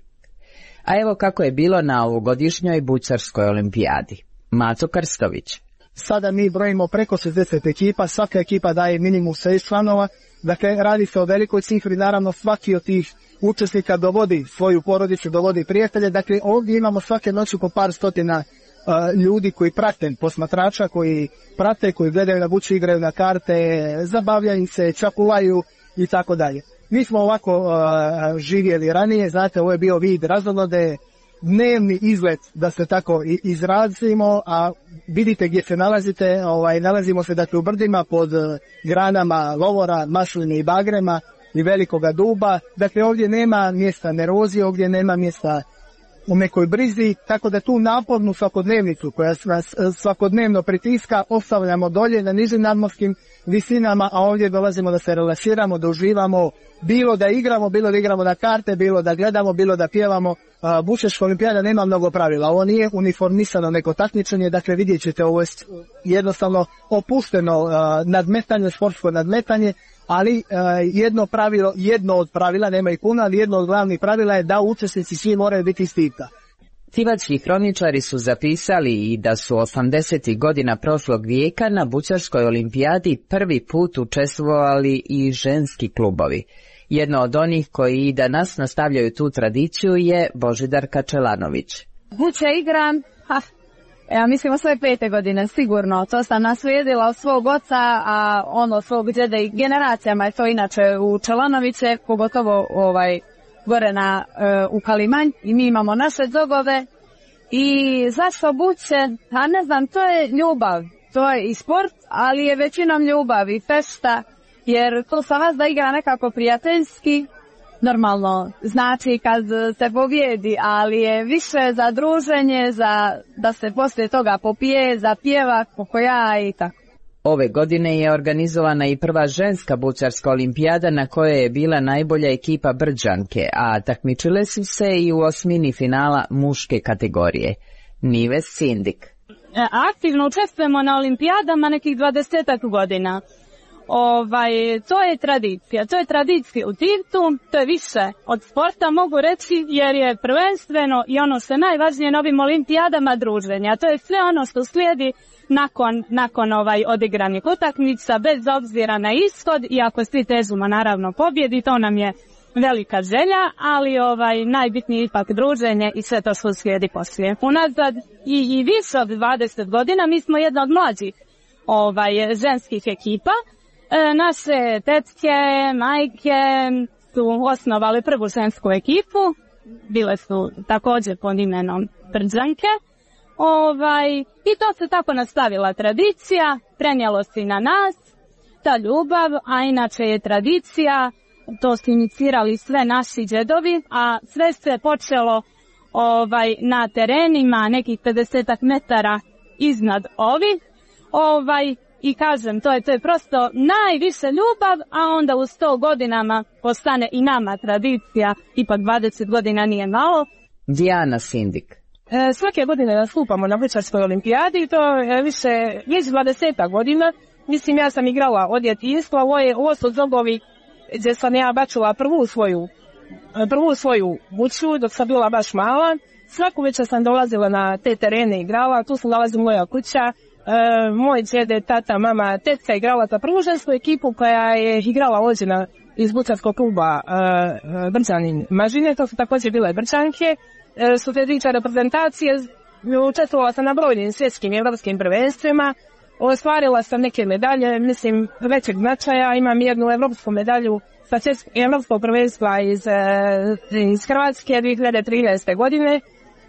A evo kako je bilo na ovogodišnjoj bućarskoj olimpijadi. Mato Krstović. Sada mi brojimo preko 60 ekipa, svaka ekipa daje minimum 6 članova, dakle radi se o velikoj cifri, naravno svaki od tih učesnika dovodi svoju porodicu, dovodi prijatelje, dakle ovdje imamo svake noći po par stotina ljudi koji prate, posmatrača koji prate, koji gledaju na buće, igraju na karte, zabavljaju se, čakulaju i tako dalje. Mi smo ovako živjeli ranije, znate, ovo je bio vid razonode, dnevni izlet, da se tako izrazimo, a vidite gdje se nalazite, nalazimo se dakle u brdima pod granama lovora, masline i bagrema i velikoga duba, dakle ovdje nema mjesta nervozije, ovdje nema mjesta u nekoj brizi, tako da tu napornu svakodnevnicu koja nas svakodnevno pritiska ostavljamo dolje na nižim nadmorskim visinama, a ovdje dolazimo da se relaksiramo, da uživamo, bilo da igramo na karte, bilo da gledamo, bilo da pjevamo. Bućarska olimpijada nema mnogo pravila, ovo nije uniformisano neko takmičenje, dakle vidjet ćete, ovo je jednostavno opušteno nadmetanje, sportsko nadmetanje, ali jedno od pravila, nema ih puno, ali jedno od glavnih pravila je da učesnici svi moraju biti iz Tivta. Tivački hroničari su zapisali i da su 80. godina prošlog vijeka na bućarskoj olimpijadi prvi put učestvovali i ženski klubovi. Jedno od onih koji i danas nastavljaju tu tradiciju je Božidar Kačelanović. Buće igram Ja mislim sve 5. godine, sigurno. To sam naslijedila od svog oca, a ono svog djeda i generacijama je to inače u Čelanoviće, pogotovo gore u Kalimanj, i mi imamo naše zogove. I zašto buće? A ne znam, to je ljubav. To je i sport, ali je većinom ljubav i fešta, jer to sa vas da igra nekako prijateljski. Normalno, znači kad se pobjedi, ali je više za druženje, da se poslije toga popije, za pjevak, pokoja i tako. Ove godine je organizovana i prva ženska bućarska olimpijada na kojoj je bila najbolja ekipa Brđanke, a takmičile su se i u osmini finala muške kategorije. Nives Sindik. Aktivno učestvujemo na olimpijadama nekih 20 godina. To je tradicija, to je tradicija u Tivtu, to je više od sporta, mogu reći, jer je prvenstveno i ono što je najvažnije na ovim olimpijadama druženja. To je sve ono što slijedi nakon odigranih utakmica, bez obzira na ishod, iako svi težimo naravno pobjedi, to nam je velika želja, ali najbitnije ipak druženje i sve to što slijedi poslije. Unazad i više od 20 godina mi smo jedna od mlađih ženskih ekipa. Naše tetke, majke su osnovali prvu žensku ekipu, bile su također pod imenom Brđanke. I to se tako nastavila tradicija, prenijelo se i na nas, ta ljubav, a inače je tradicija, to su inicirali sve naši džedovi, a sve se počelo na terenima nekih 50 metara iznad ovih. I kažem, to je prosto najviše ljubav, a onda u 100 godinama postane i nama tradicija, ipak 20 godina nije malo. Dijana Sindik. Svake godine nastupamo na bućarskoj olimpijadi, to je više 20 godina. Mislim, ja sam igrala od djetinjstva, ovo su zogovi gdje sam ja bačila prvu svoju buću dok sam bila baš mala. Svaku večer sam dolazila na te terene i igrala, tu sam dolazila moja kuća. Moj djede, tata, mama, tetka igrala za prvu žensku ekipu koja je igrala ovdje iz bućarskog kluba Brđanin Mažine, to su također bile Brđanke, su te dviče reprezentacije, učestvovala sam na brojnim svjetskim i evropskim prvenstvima, ostvarila sam neke medalje, mislim, većeg značaja, imam jednu evropsku medalju sa evropskog prvenstva iz Hrvatske 2013. godine.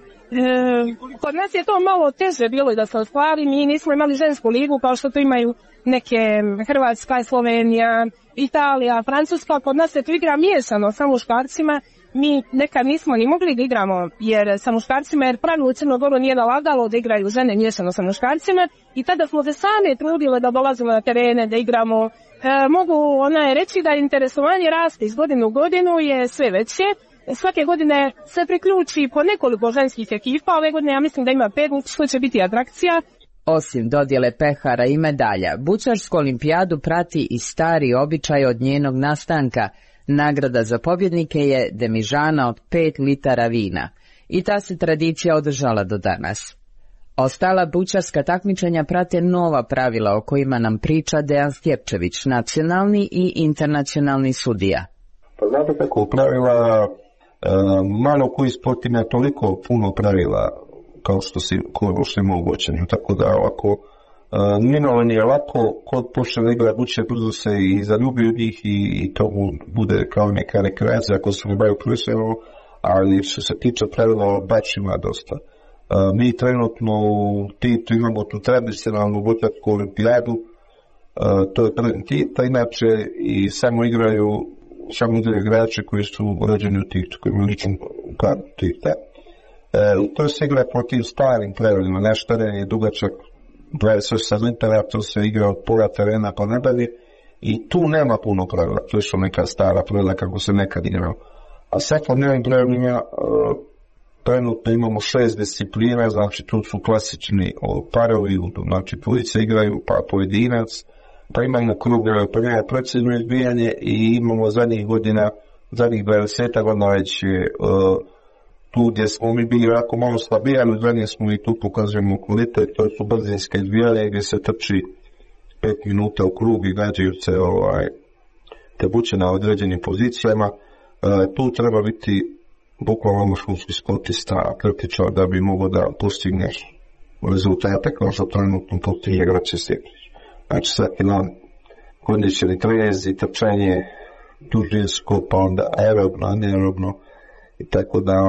Kod nas je to malo teže bilo da se ostvari, mi nismo imali žensku ligu kao što to imaju neke Hrvatska, Slovenija, Italija, Francuska, kod nas se to igra miješano sa muškarcima, mi nekad nismo ni mogli da igramo sa muškarcima, jer pravilo u Crnoj Gori nije nalagalo da igraju žene miješano sa muškarcima i tada smo se same trudile da dolazimo na terene, da igramo. Mogu reći da interesovanje raste iz godine u godinu, je sve veće. Svake godine se priključi po nekoliko ženskih ekipa, ove godine ja mislim da ima 5, što će biti atrakcija. Osim dodjele pehara i medalja, bućarsku olimpijadu prati i stari običaj od njenog nastanka. Nagrada za pobjednike je demižana od 5 litara vina i ta se tradicija održala do danas. Ostala bućarska takmičenja prate nova pravila o kojima nam priča Dejan Stjepčević, nacionalni i internacionalni sudija. Pa znate kako pravila, malo koji sport ima toliko puno pravila kao što ima u boćanju, tako da ovako nimalo nije lako, kod počne igra buće brzo se i zaljubi u njih i to bude kao neka rekreacija ako se ne baju profesionalno, ali što se tiče pravila baš ima dosta. Mi trenutno u Titu imamo tu tradicionalnu bućarsku olimpijadu, to je prvi Tita, inače i samo igraju igrači koji su rođeni u Titu, koji imaju ličnu kartu Tita. To se igra protiv starim pravilima, naš teren je dugačak 27 metara, to se igra od pola terena pa nadalje i tu nema puno pravila, to je što neka stara pravila kako se nekad igrao. A sad po novim pravilima trenutno imamo 6 disciplina, znači tu su klasični parovi, znači dvojice igraju, pa pojedinac, pa imamo na krugu precizno izbijanje i imamo zadnjih 20 godina već tu gdje smo mi bili jako malo slabiji, ali zadnje smo i tu pokazujemo kvalitet, to su brzinske izbijanje gdje se trči 5 minuta u krug i gađaju se te buće na određenim pozicijama. Tu treba biti bukvalno vrhunski sportista, atletičar da bi mogao da postigneš rezultate kao što trenutno postoji igrače Stjepčić. Znači svaki dan kondicioni trenezi, trčanje, dužinsko, pa onda aerobno, anaerobno i tako da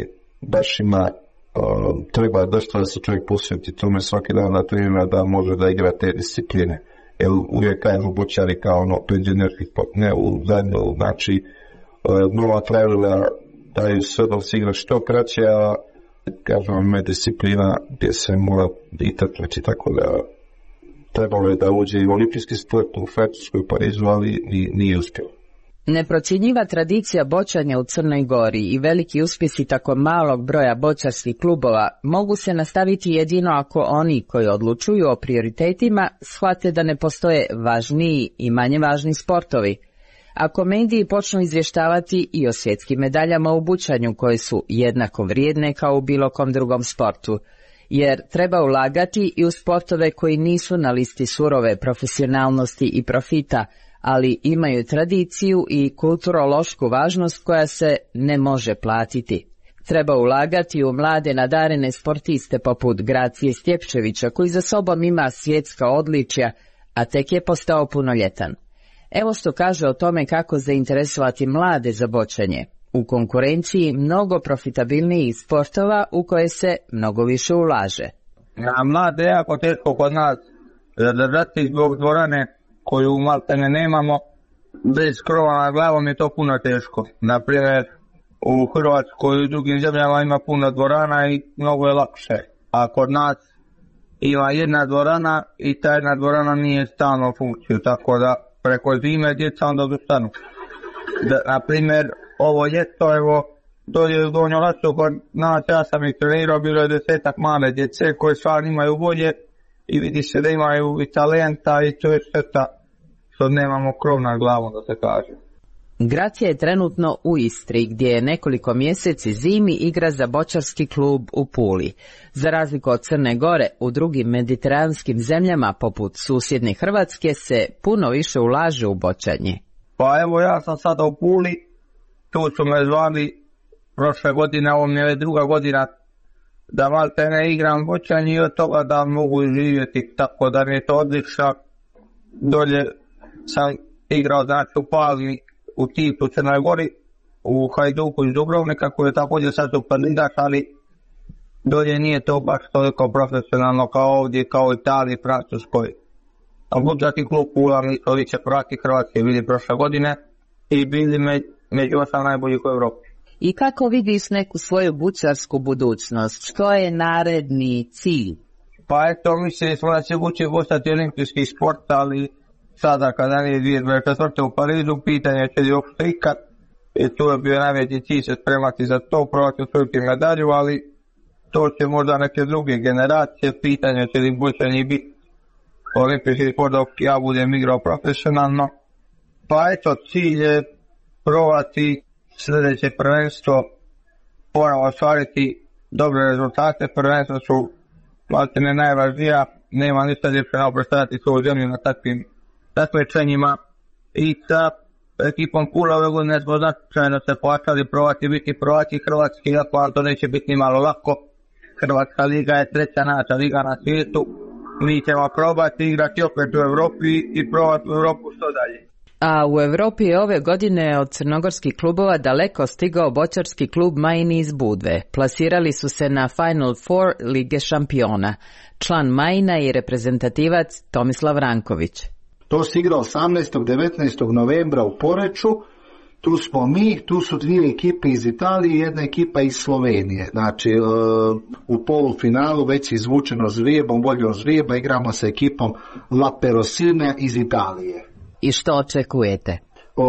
baš ima treba dosta da se čovjek posveti tome svaki dan na trenira da može da igra te discipline. Jer uvijek kažu bočari kao penzionerski sport, ne u zadnju, znači nova pravila daju sve da se igra što kraće, a kažem vam je disciplina gdje se mora i trčati, tako da trebalo je da uđe i olimpijski sport u Francuskoj, Parizu, ali nije uspjelo. Neprocjenjiva tradicija bočanja u Crnoj Gori i veliki uspjesi tako malog broja bočarskih klubova mogu se nastaviti jedino ako oni koji odlučuju o prioritetima shvate da ne postoje važniji i manje važni sportovi. Ako mediji počnu izvještavati i o svjetskim medaljama u bučanju koje su jednako vrijedne kao u bilo kom drugom sportu, jer treba ulagati i u sportove koji nisu na listi surove profesionalnosti i profita, ali imaju tradiciju i kulturološku važnost koja se ne može platiti. Treba ulagati u mlade nadarene sportiste poput Gracije Stjepčevića, koji za sobom ima svjetska odličja, a tek je postao punoljetan. Evo što kaže o tome kako zainteresovati mlade za bočanje. U konkurenciji mnogo profitabilnijih sportova u koje se mnogo više ulaže. Na mlade je jako teško kod nas zadržati zbog dvorane koju maltene nemamo. Bez krova na glavom je to puno teško. Naprimjer, u Hrvatskoj i u drugim zemljama ima puno dvorana i mnogo je lakše. A kod nas ima jedna dvorana i ta jedna dvorana nije stalno u funkciju, tako da preko zime djeca onda dostanu. Naprimjer, ovo ljeto, evo, dolje u Donjoj Lasu kod nas, ja sam ih trenirao, bilo je 10 male djece koje stvarno imaju volje i vidi se da imaju i talenta i to je šteta što nemamo krov na glavom, da se kaže. Gracija je trenutno u Istri, gdje je nekoliko mjeseci zimi igra za bočarski klub u Puli. Za razliku od Crne Gore, u drugim mediteranskim zemljama, poput susjedne Hrvatske, se puno više ulaže u bočanje. Pa evo, ja sam sada u Puli, tu su me zvali prošle godine, ovo mi je druga godina, da malte ne igram bočanje i od toga da mogu živjeti, tako da mi je to odlično. Dolje sam igrao, znači, u Pali, u Tipu, Crnoj Gori, u Hajduku iz Dubrovnika, koji je također sad u kandidat, ali dolje nije to baš toliko profesionalno kao ovdje, kao u Italiji, Francuskoj. A budžetski klub Pula, ovi će prvaki Hrvatske bili prošle godine i bili među 8 najboljih u Evropi. I kako vidiš neku svoju bučarsku budućnost? Što je naredni cilj? Pa eto, mislili smo da će bučar postati olimpijski sport, ali sada kada nije 2024. u Parizu, pitanje će li uopšte ikad, i tu je bio najveći cilj se spremati za to, probati osvojiti medalju, ali to će možda neke druge generacije, pitanje će li bučanje biti olimpijski sport dok ja budem igrao profesionalno. Pa eto, cilj je probati sljedeće prvenstvo, moramo ostvariti dobre rezultate, prvenstva su maltene najvažnija, nema ništa ljepše nego predstavljati svoju zemlju na takvim takmičenjima i sa ekipom Pula ove godine smo značajno se počeli probati biti prvaki hrvatski, iako to neće biti ni malo lako. Hrvatska liga je treća najjača liga na svijetu, mi ćemo probati igrati opet u Evropi i probati u Evropu što dalje. A u Evropi je ove godine od crnogorskih klubova daleko stigao bočarski klub Majini iz Budve. Plasirali su se na Final Four Lige šampiona. Član Majina i reprezentativac Tomislav Ranković. To se igra 18. 19. novembra u Poreču. Tu smo mi, tu su dvije ekipe iz Italije i jedna ekipa iz Slovenije. Znači, u polufinalu već je izvučeno ždrijebom, voljom ždrijeba, igramo sa ekipom La Perosina iz Italije. I što očekujete?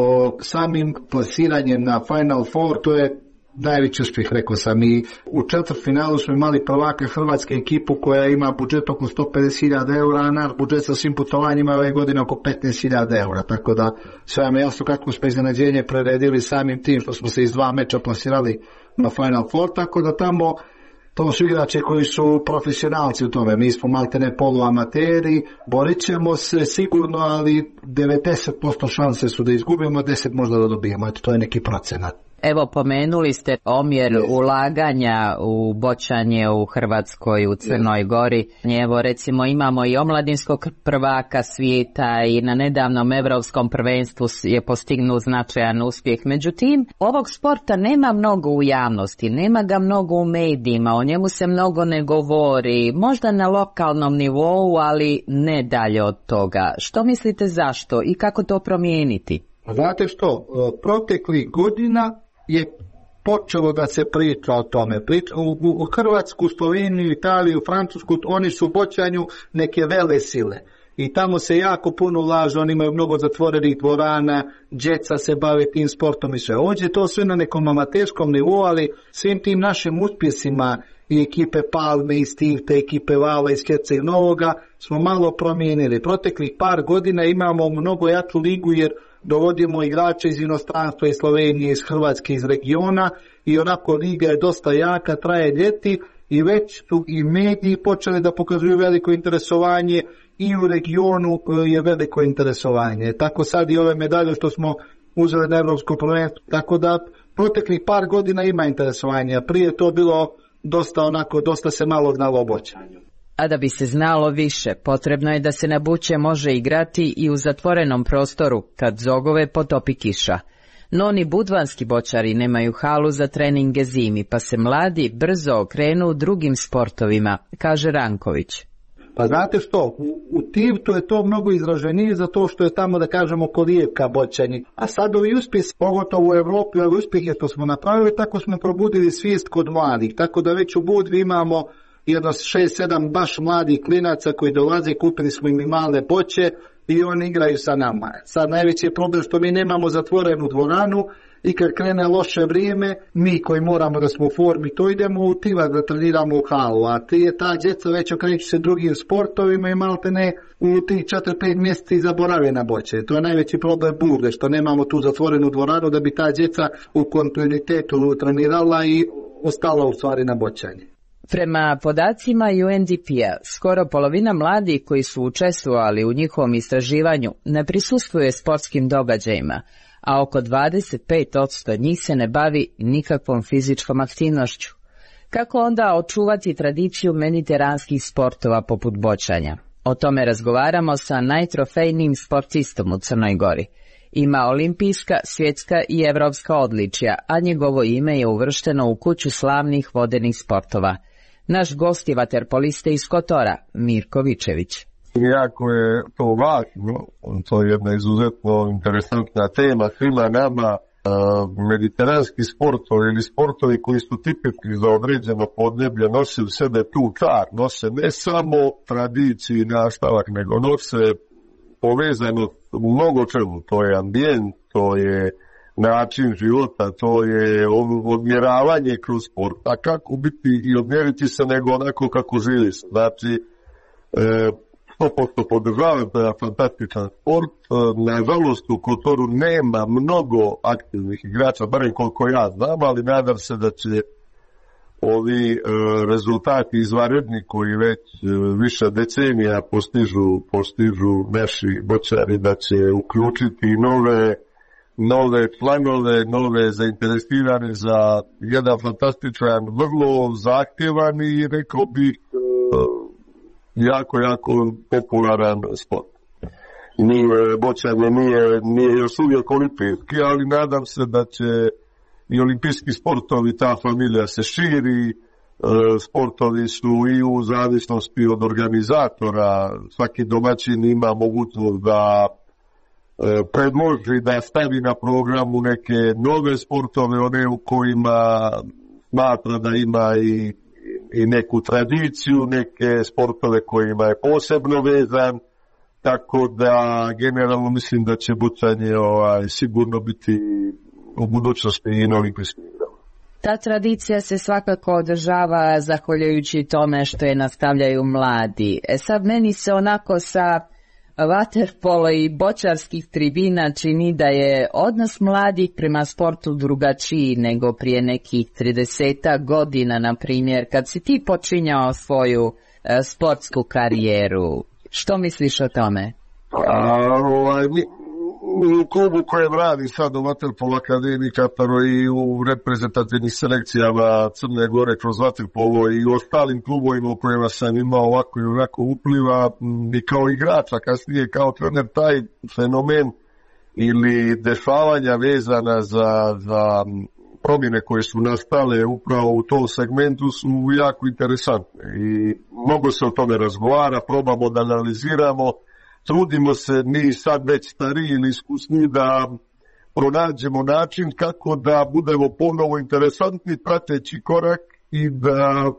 Samim plasiranjem na Final Four, to je najveći uspjeh, rekao sam. I u četvrtfinalu smo imali prvaka hrvatske ekipu koja ima budžet oko 150.000 eura, a naš budžet sa svim putovanjima ove godine oko 15.000 eura. Tako da sve vam je jasno kako smo iznenađenje preredili samim tim što smo se iz 2 meča plasirali na Final Four, tako da tamo to su igrače koji su profesionalci u tome. Mi smo maltene poluamateri, borit ćemo se sigurno, ali 90% šanse su da izgubimo, 10% možda da dobijemo. Eto, to je neki procenat. Evo, pomenuli ste omjer ulaganja u boćanje u Hrvatskoj, u Crnoj Gori. Evo, recimo, imamo i omladinskog prvaka svijeta i na nedavnom evropskom prvenstvu je postignut značajan uspjeh. Međutim, ovog sporta nema mnogo u javnosti, nema ga mnogo u medijima, o njemu se mnogo ne govori, možda na lokalnom nivou, ali ne dalje od toga. Što mislite zašto i kako to promijeniti? Znate što, proteklih godina je počelo da se priča o tome. U Hrvatsku, Sloveniju, Italiju, Francusku, oni su u boćanju neke vele sile. I tamo se jako puno ulaže, oni imaju mnogo zatvorenih dvorana, djeca se bave tim sportom i sve. Ovdje je to sve na nekom amaterskom nivou, ali svim tim našim uspjesima i ekipe Palme, i Stifte, ekipe Vala, iz Herceg Novoga smo malo promijenili. Proteklih par godina imamo mnogo jaču ligu jer dovodimo igrače iz inostranstva, iz Slovenije, iz Hrvatske, iz regiona i onako liga je dosta jaka, traje ljeti i već su i mediji počeli da pokazuju veliko interesovanje i u regionu je veliko interesovanje. Tako sad i ove medalje što smo uzeli na Evropsko prvenstvo, tako da proteklih par godina ima interesovanja. Prije to bilo dosta se malo znalo o boćanju. A da bi se znalo više, potrebno je da se na buće može igrati i u zatvorenom prostoru, kad zogove potopi kiša. No ni budvanski boćari nemaju halu za treninge zimi, pa se mladi brzo okrenu drugim sportovima, kaže Ranković. Pa znate što, u Tivtu je to mnogo izraženije zato što je tamo, da kažemo, kolijevka boćanje. A sad ovi uspjeh, pogotovo u Evropi, ovi uspjehe što smo napravili, tako smo probudili svijest kod mladih. Tako da već u Budvi imamo jedno 6-7 baš mladih klinaca koji dolaze, kupili smo im i male boće i oni igraju sa nama. Sad najveći je problem što mi nemamo zatvorenu dvoranu i kad krene loše vrijeme, mi koji moramo da smo u formi, to idemo u Tivar da treniramo u halu, a ta djeca već okreću se drugim sportovima i malte ne u tih 4-5 mjeseci zaborave na boće. To je najveći problem Budve, što nemamo tu zatvorenu dvoranu da bi ta djeca u kontinuitetu trenirala i ostala u stvari na boćanje. Prema podacima UNDP-a, skoro polovina mladih koji su učestvovali u njihovom istraživanju ne prisustvuje sportskim događajima, a oko 25% njih se ne bavi nikakvom fizičkom aktivnošću. Kako onda očuvati tradiciju mediteranskih sportova poput boćanja? O tome razgovaramo sa najtrofejnijim sportistom u Crnoj Gori. Ima olimpijska, svjetska i evropska odličja, a njegovo ime je uvršteno u kuću slavnih vodenih sportova. Naš gost je vaterpolista iz Kotora, Mirko Vičević. Jako je to važno, to je jedna izuzetno interesantna tema svima nama. Mediteranski sportovi ili sportovi koji su tipični za određeno podneblje nose u sebe tu čar, nose ne samo tradiciju i nastavak, nego nose povezano u mnogo čemu. To je ambijent, to je način života, to je odmjeravanje kroz sport. A kako biti i odmjeriti se nego onako kako živi se. Znači, 100% podržavam, to je fantastičan sport. Nažalost, u Kotoru nema mnogo aktivnih igrača, barem koliko ja znam, ali nadam se da će ovi rezultati izvanredni koji već više decenija postižu naši boćari, da će uključiti nove članove, nove zainteresirane za jedan fantastičan, vrlo zahtjevan i rekao bih jako popularan sport. Boćanje nije još uvijek olimpijski, ali nadam se da će i olimpijski sportovi, ta familija se širi, sportovi su i u zavisnosti od organizatora, svaki domaćin ima mogućnost da predloži da stavi na programu neke nove sportove, one u kojima smatra da ima i neku tradiciju, neke sportove kojima je posebno vezan, tako da generalno mislim da će boćanje sigurno biti u budućnosti i na olimpijskim igrama. Ta tradicija se svakako održava zahvaljujući tome što je nastavljaju mladi. Sad meni se onako sa vaterpolo i boćarskih tribina čini da je odnos mladih prema sportu drugačiji nego prije nekih 30 godina, na primjer, kad si ti počinjao svoju sportsku karijeru. Što misliš o tome? U klubu kojem radi sad u Vaterpolo akademiji Kataro i u reprezentativnih selekcijama Crne Gore kroz vaterpolo i u ostalim klubovima u kojima sam imao ovako i onako upliva i kao igrač, a kasnije kao trener, taj fenomen ili dešavanja vezana za promjene koje su nastale upravo u tom segmentu su jako interesantne i mnogo se o tome razgovara, probamo da analiziramo. Trudimo se mi sad već stariji ili iskusni da pronađemo način kako da budemo ponovo interesantni prateći korak i da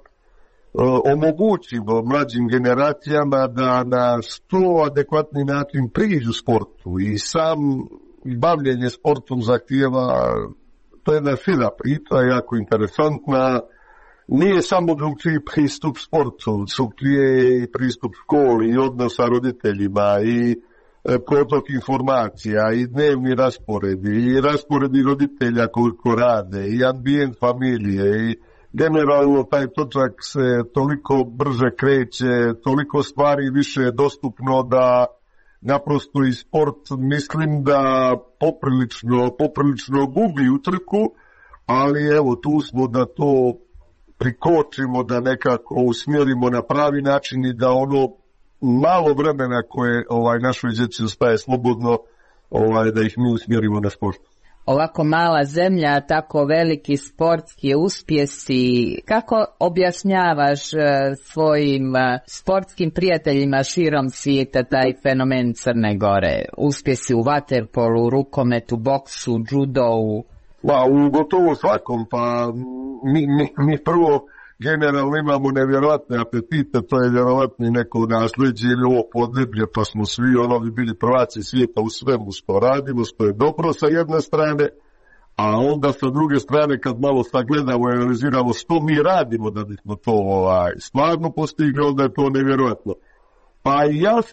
omogućimo mlađim generacijama da na što adekvatni način priđu sportu i sam bavljenje sportom zahtijeva, to je jedna šira priča, jako interesantna. Nije samo drugčiji pristup sportu, drugčiji i pristup školi i odnos sa roditeljima i protok informacija i dnevni rasporedi i rasporedi roditelja koliko rade i ambijent familije i generalno taj točak se toliko brže kreće, toliko stvari više je dostupno da naprosto i sport mislim da poprilično gubi utrku, ali evo tu smo da to prikočimo, da nekako usmjerimo na pravi način i da ono malo vremena koje našoj djeci ostaje slobodno, da ih mi usmjerimo na sport. Ovako mala zemlja, tako veliki sportski uspjesi, kako objašnjavaš svojim sportskim prijateljima širom svijeta taj fenomen Crne Gore? Uspjesi u vaterpolu, rukometu, boksu, judovu? U gotovo svakom, pa mi prvo generalno imamo nevjerojatne apetite, to je vjerovatno neko nasljeđe ili ovo podneblje, pa smo svi bili prvaci svijeta u svemu što radimo, što je dobro sa jedne strane, a onda sa druge strane kad malo sagledamo i analiziramo što mi radimo da bismo to stvarno postigli, onda je to nevjerojatno. Pa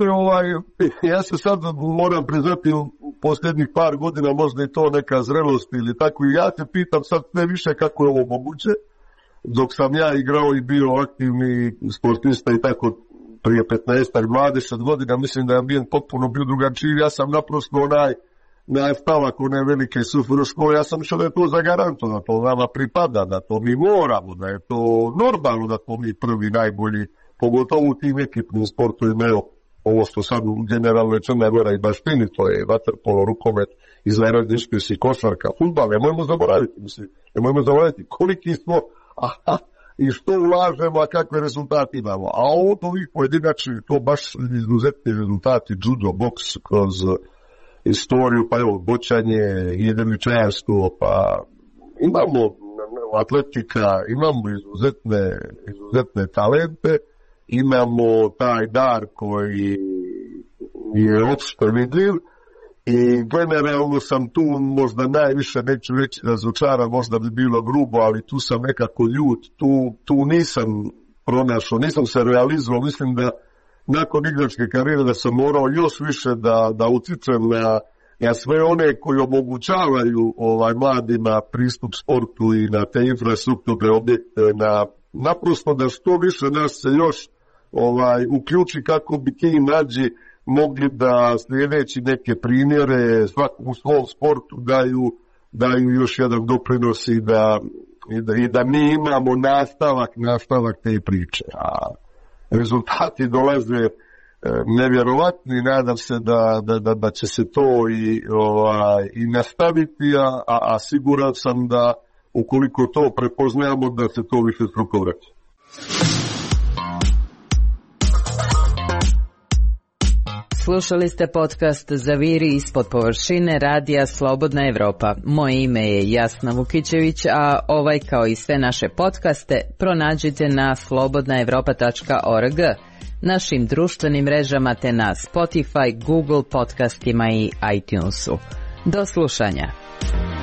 ja se sad moram priznati u posljednjih par godina, možda i to neka zrelost ili tako, i ja se pitam sad ne više kako je ovo moguće, dok sam ja igrao i bio aktivni sportista i tako prije 15-20 godina, mislim da je ambijent potpuno bio drugačiji, ja sam naprosto stavak one velike SFRJ škole, ja sam što da je to zagaranto, da to nama pripada, da to mi moramo, da je to normalno, da smo mi prvi najbolji, pogotovo u tim ekipnim sportovima, ovo što sad generalno je Crna Gora i baštini, to je vaterpolo, rukomet, izvanredni uspjesi, košarka, fudbal, nemojmo zaboraviti koliki smo, i što ulažemo, a kakve rezultate imamo. A ovo ovih pojedinačni, to baš izuzetni rezultati, judo, boks, kroz istoriju, pa evo, bočanje, jedriličarstvo, pa imamo atletika, imamo izuzetne talente, imamo taj dar koji je opšte vidljiv i generalno sam tu možda najviše, neću reći razočaran, možda bi bilo grubo, ali tu sam nekako ljut, tu nisam pronašao, nisam se realizovao, mislim da nakon igračke karijere da sam morao još više da utičem na sve one koji omogućavaju mladima pristup sportu i na te infrastrukturne objekte, naprosto da što više nas se još uključi kako bi ti mlađi mogli da slijedeći neke primjere svakom u svom sportu daju još jedan doprinos i da mi imamo nastavak te priče. A rezultati dolaze nevjerovatni, nadam se da će se to i nastaviti, a siguran sam da ukoliko to prepoznajemo da se to više struko vraća. Slušali ste podcast Zaviri ispod površine radija Slobodna Evropa. Moje ime je Jasna Vukićević, a ovaj kao i sve naše podcaste pronađite na slobodnaevropa.org, našim društvenim mrežama te na Spotify, Google podcastima i iTunesu. Do slušanja.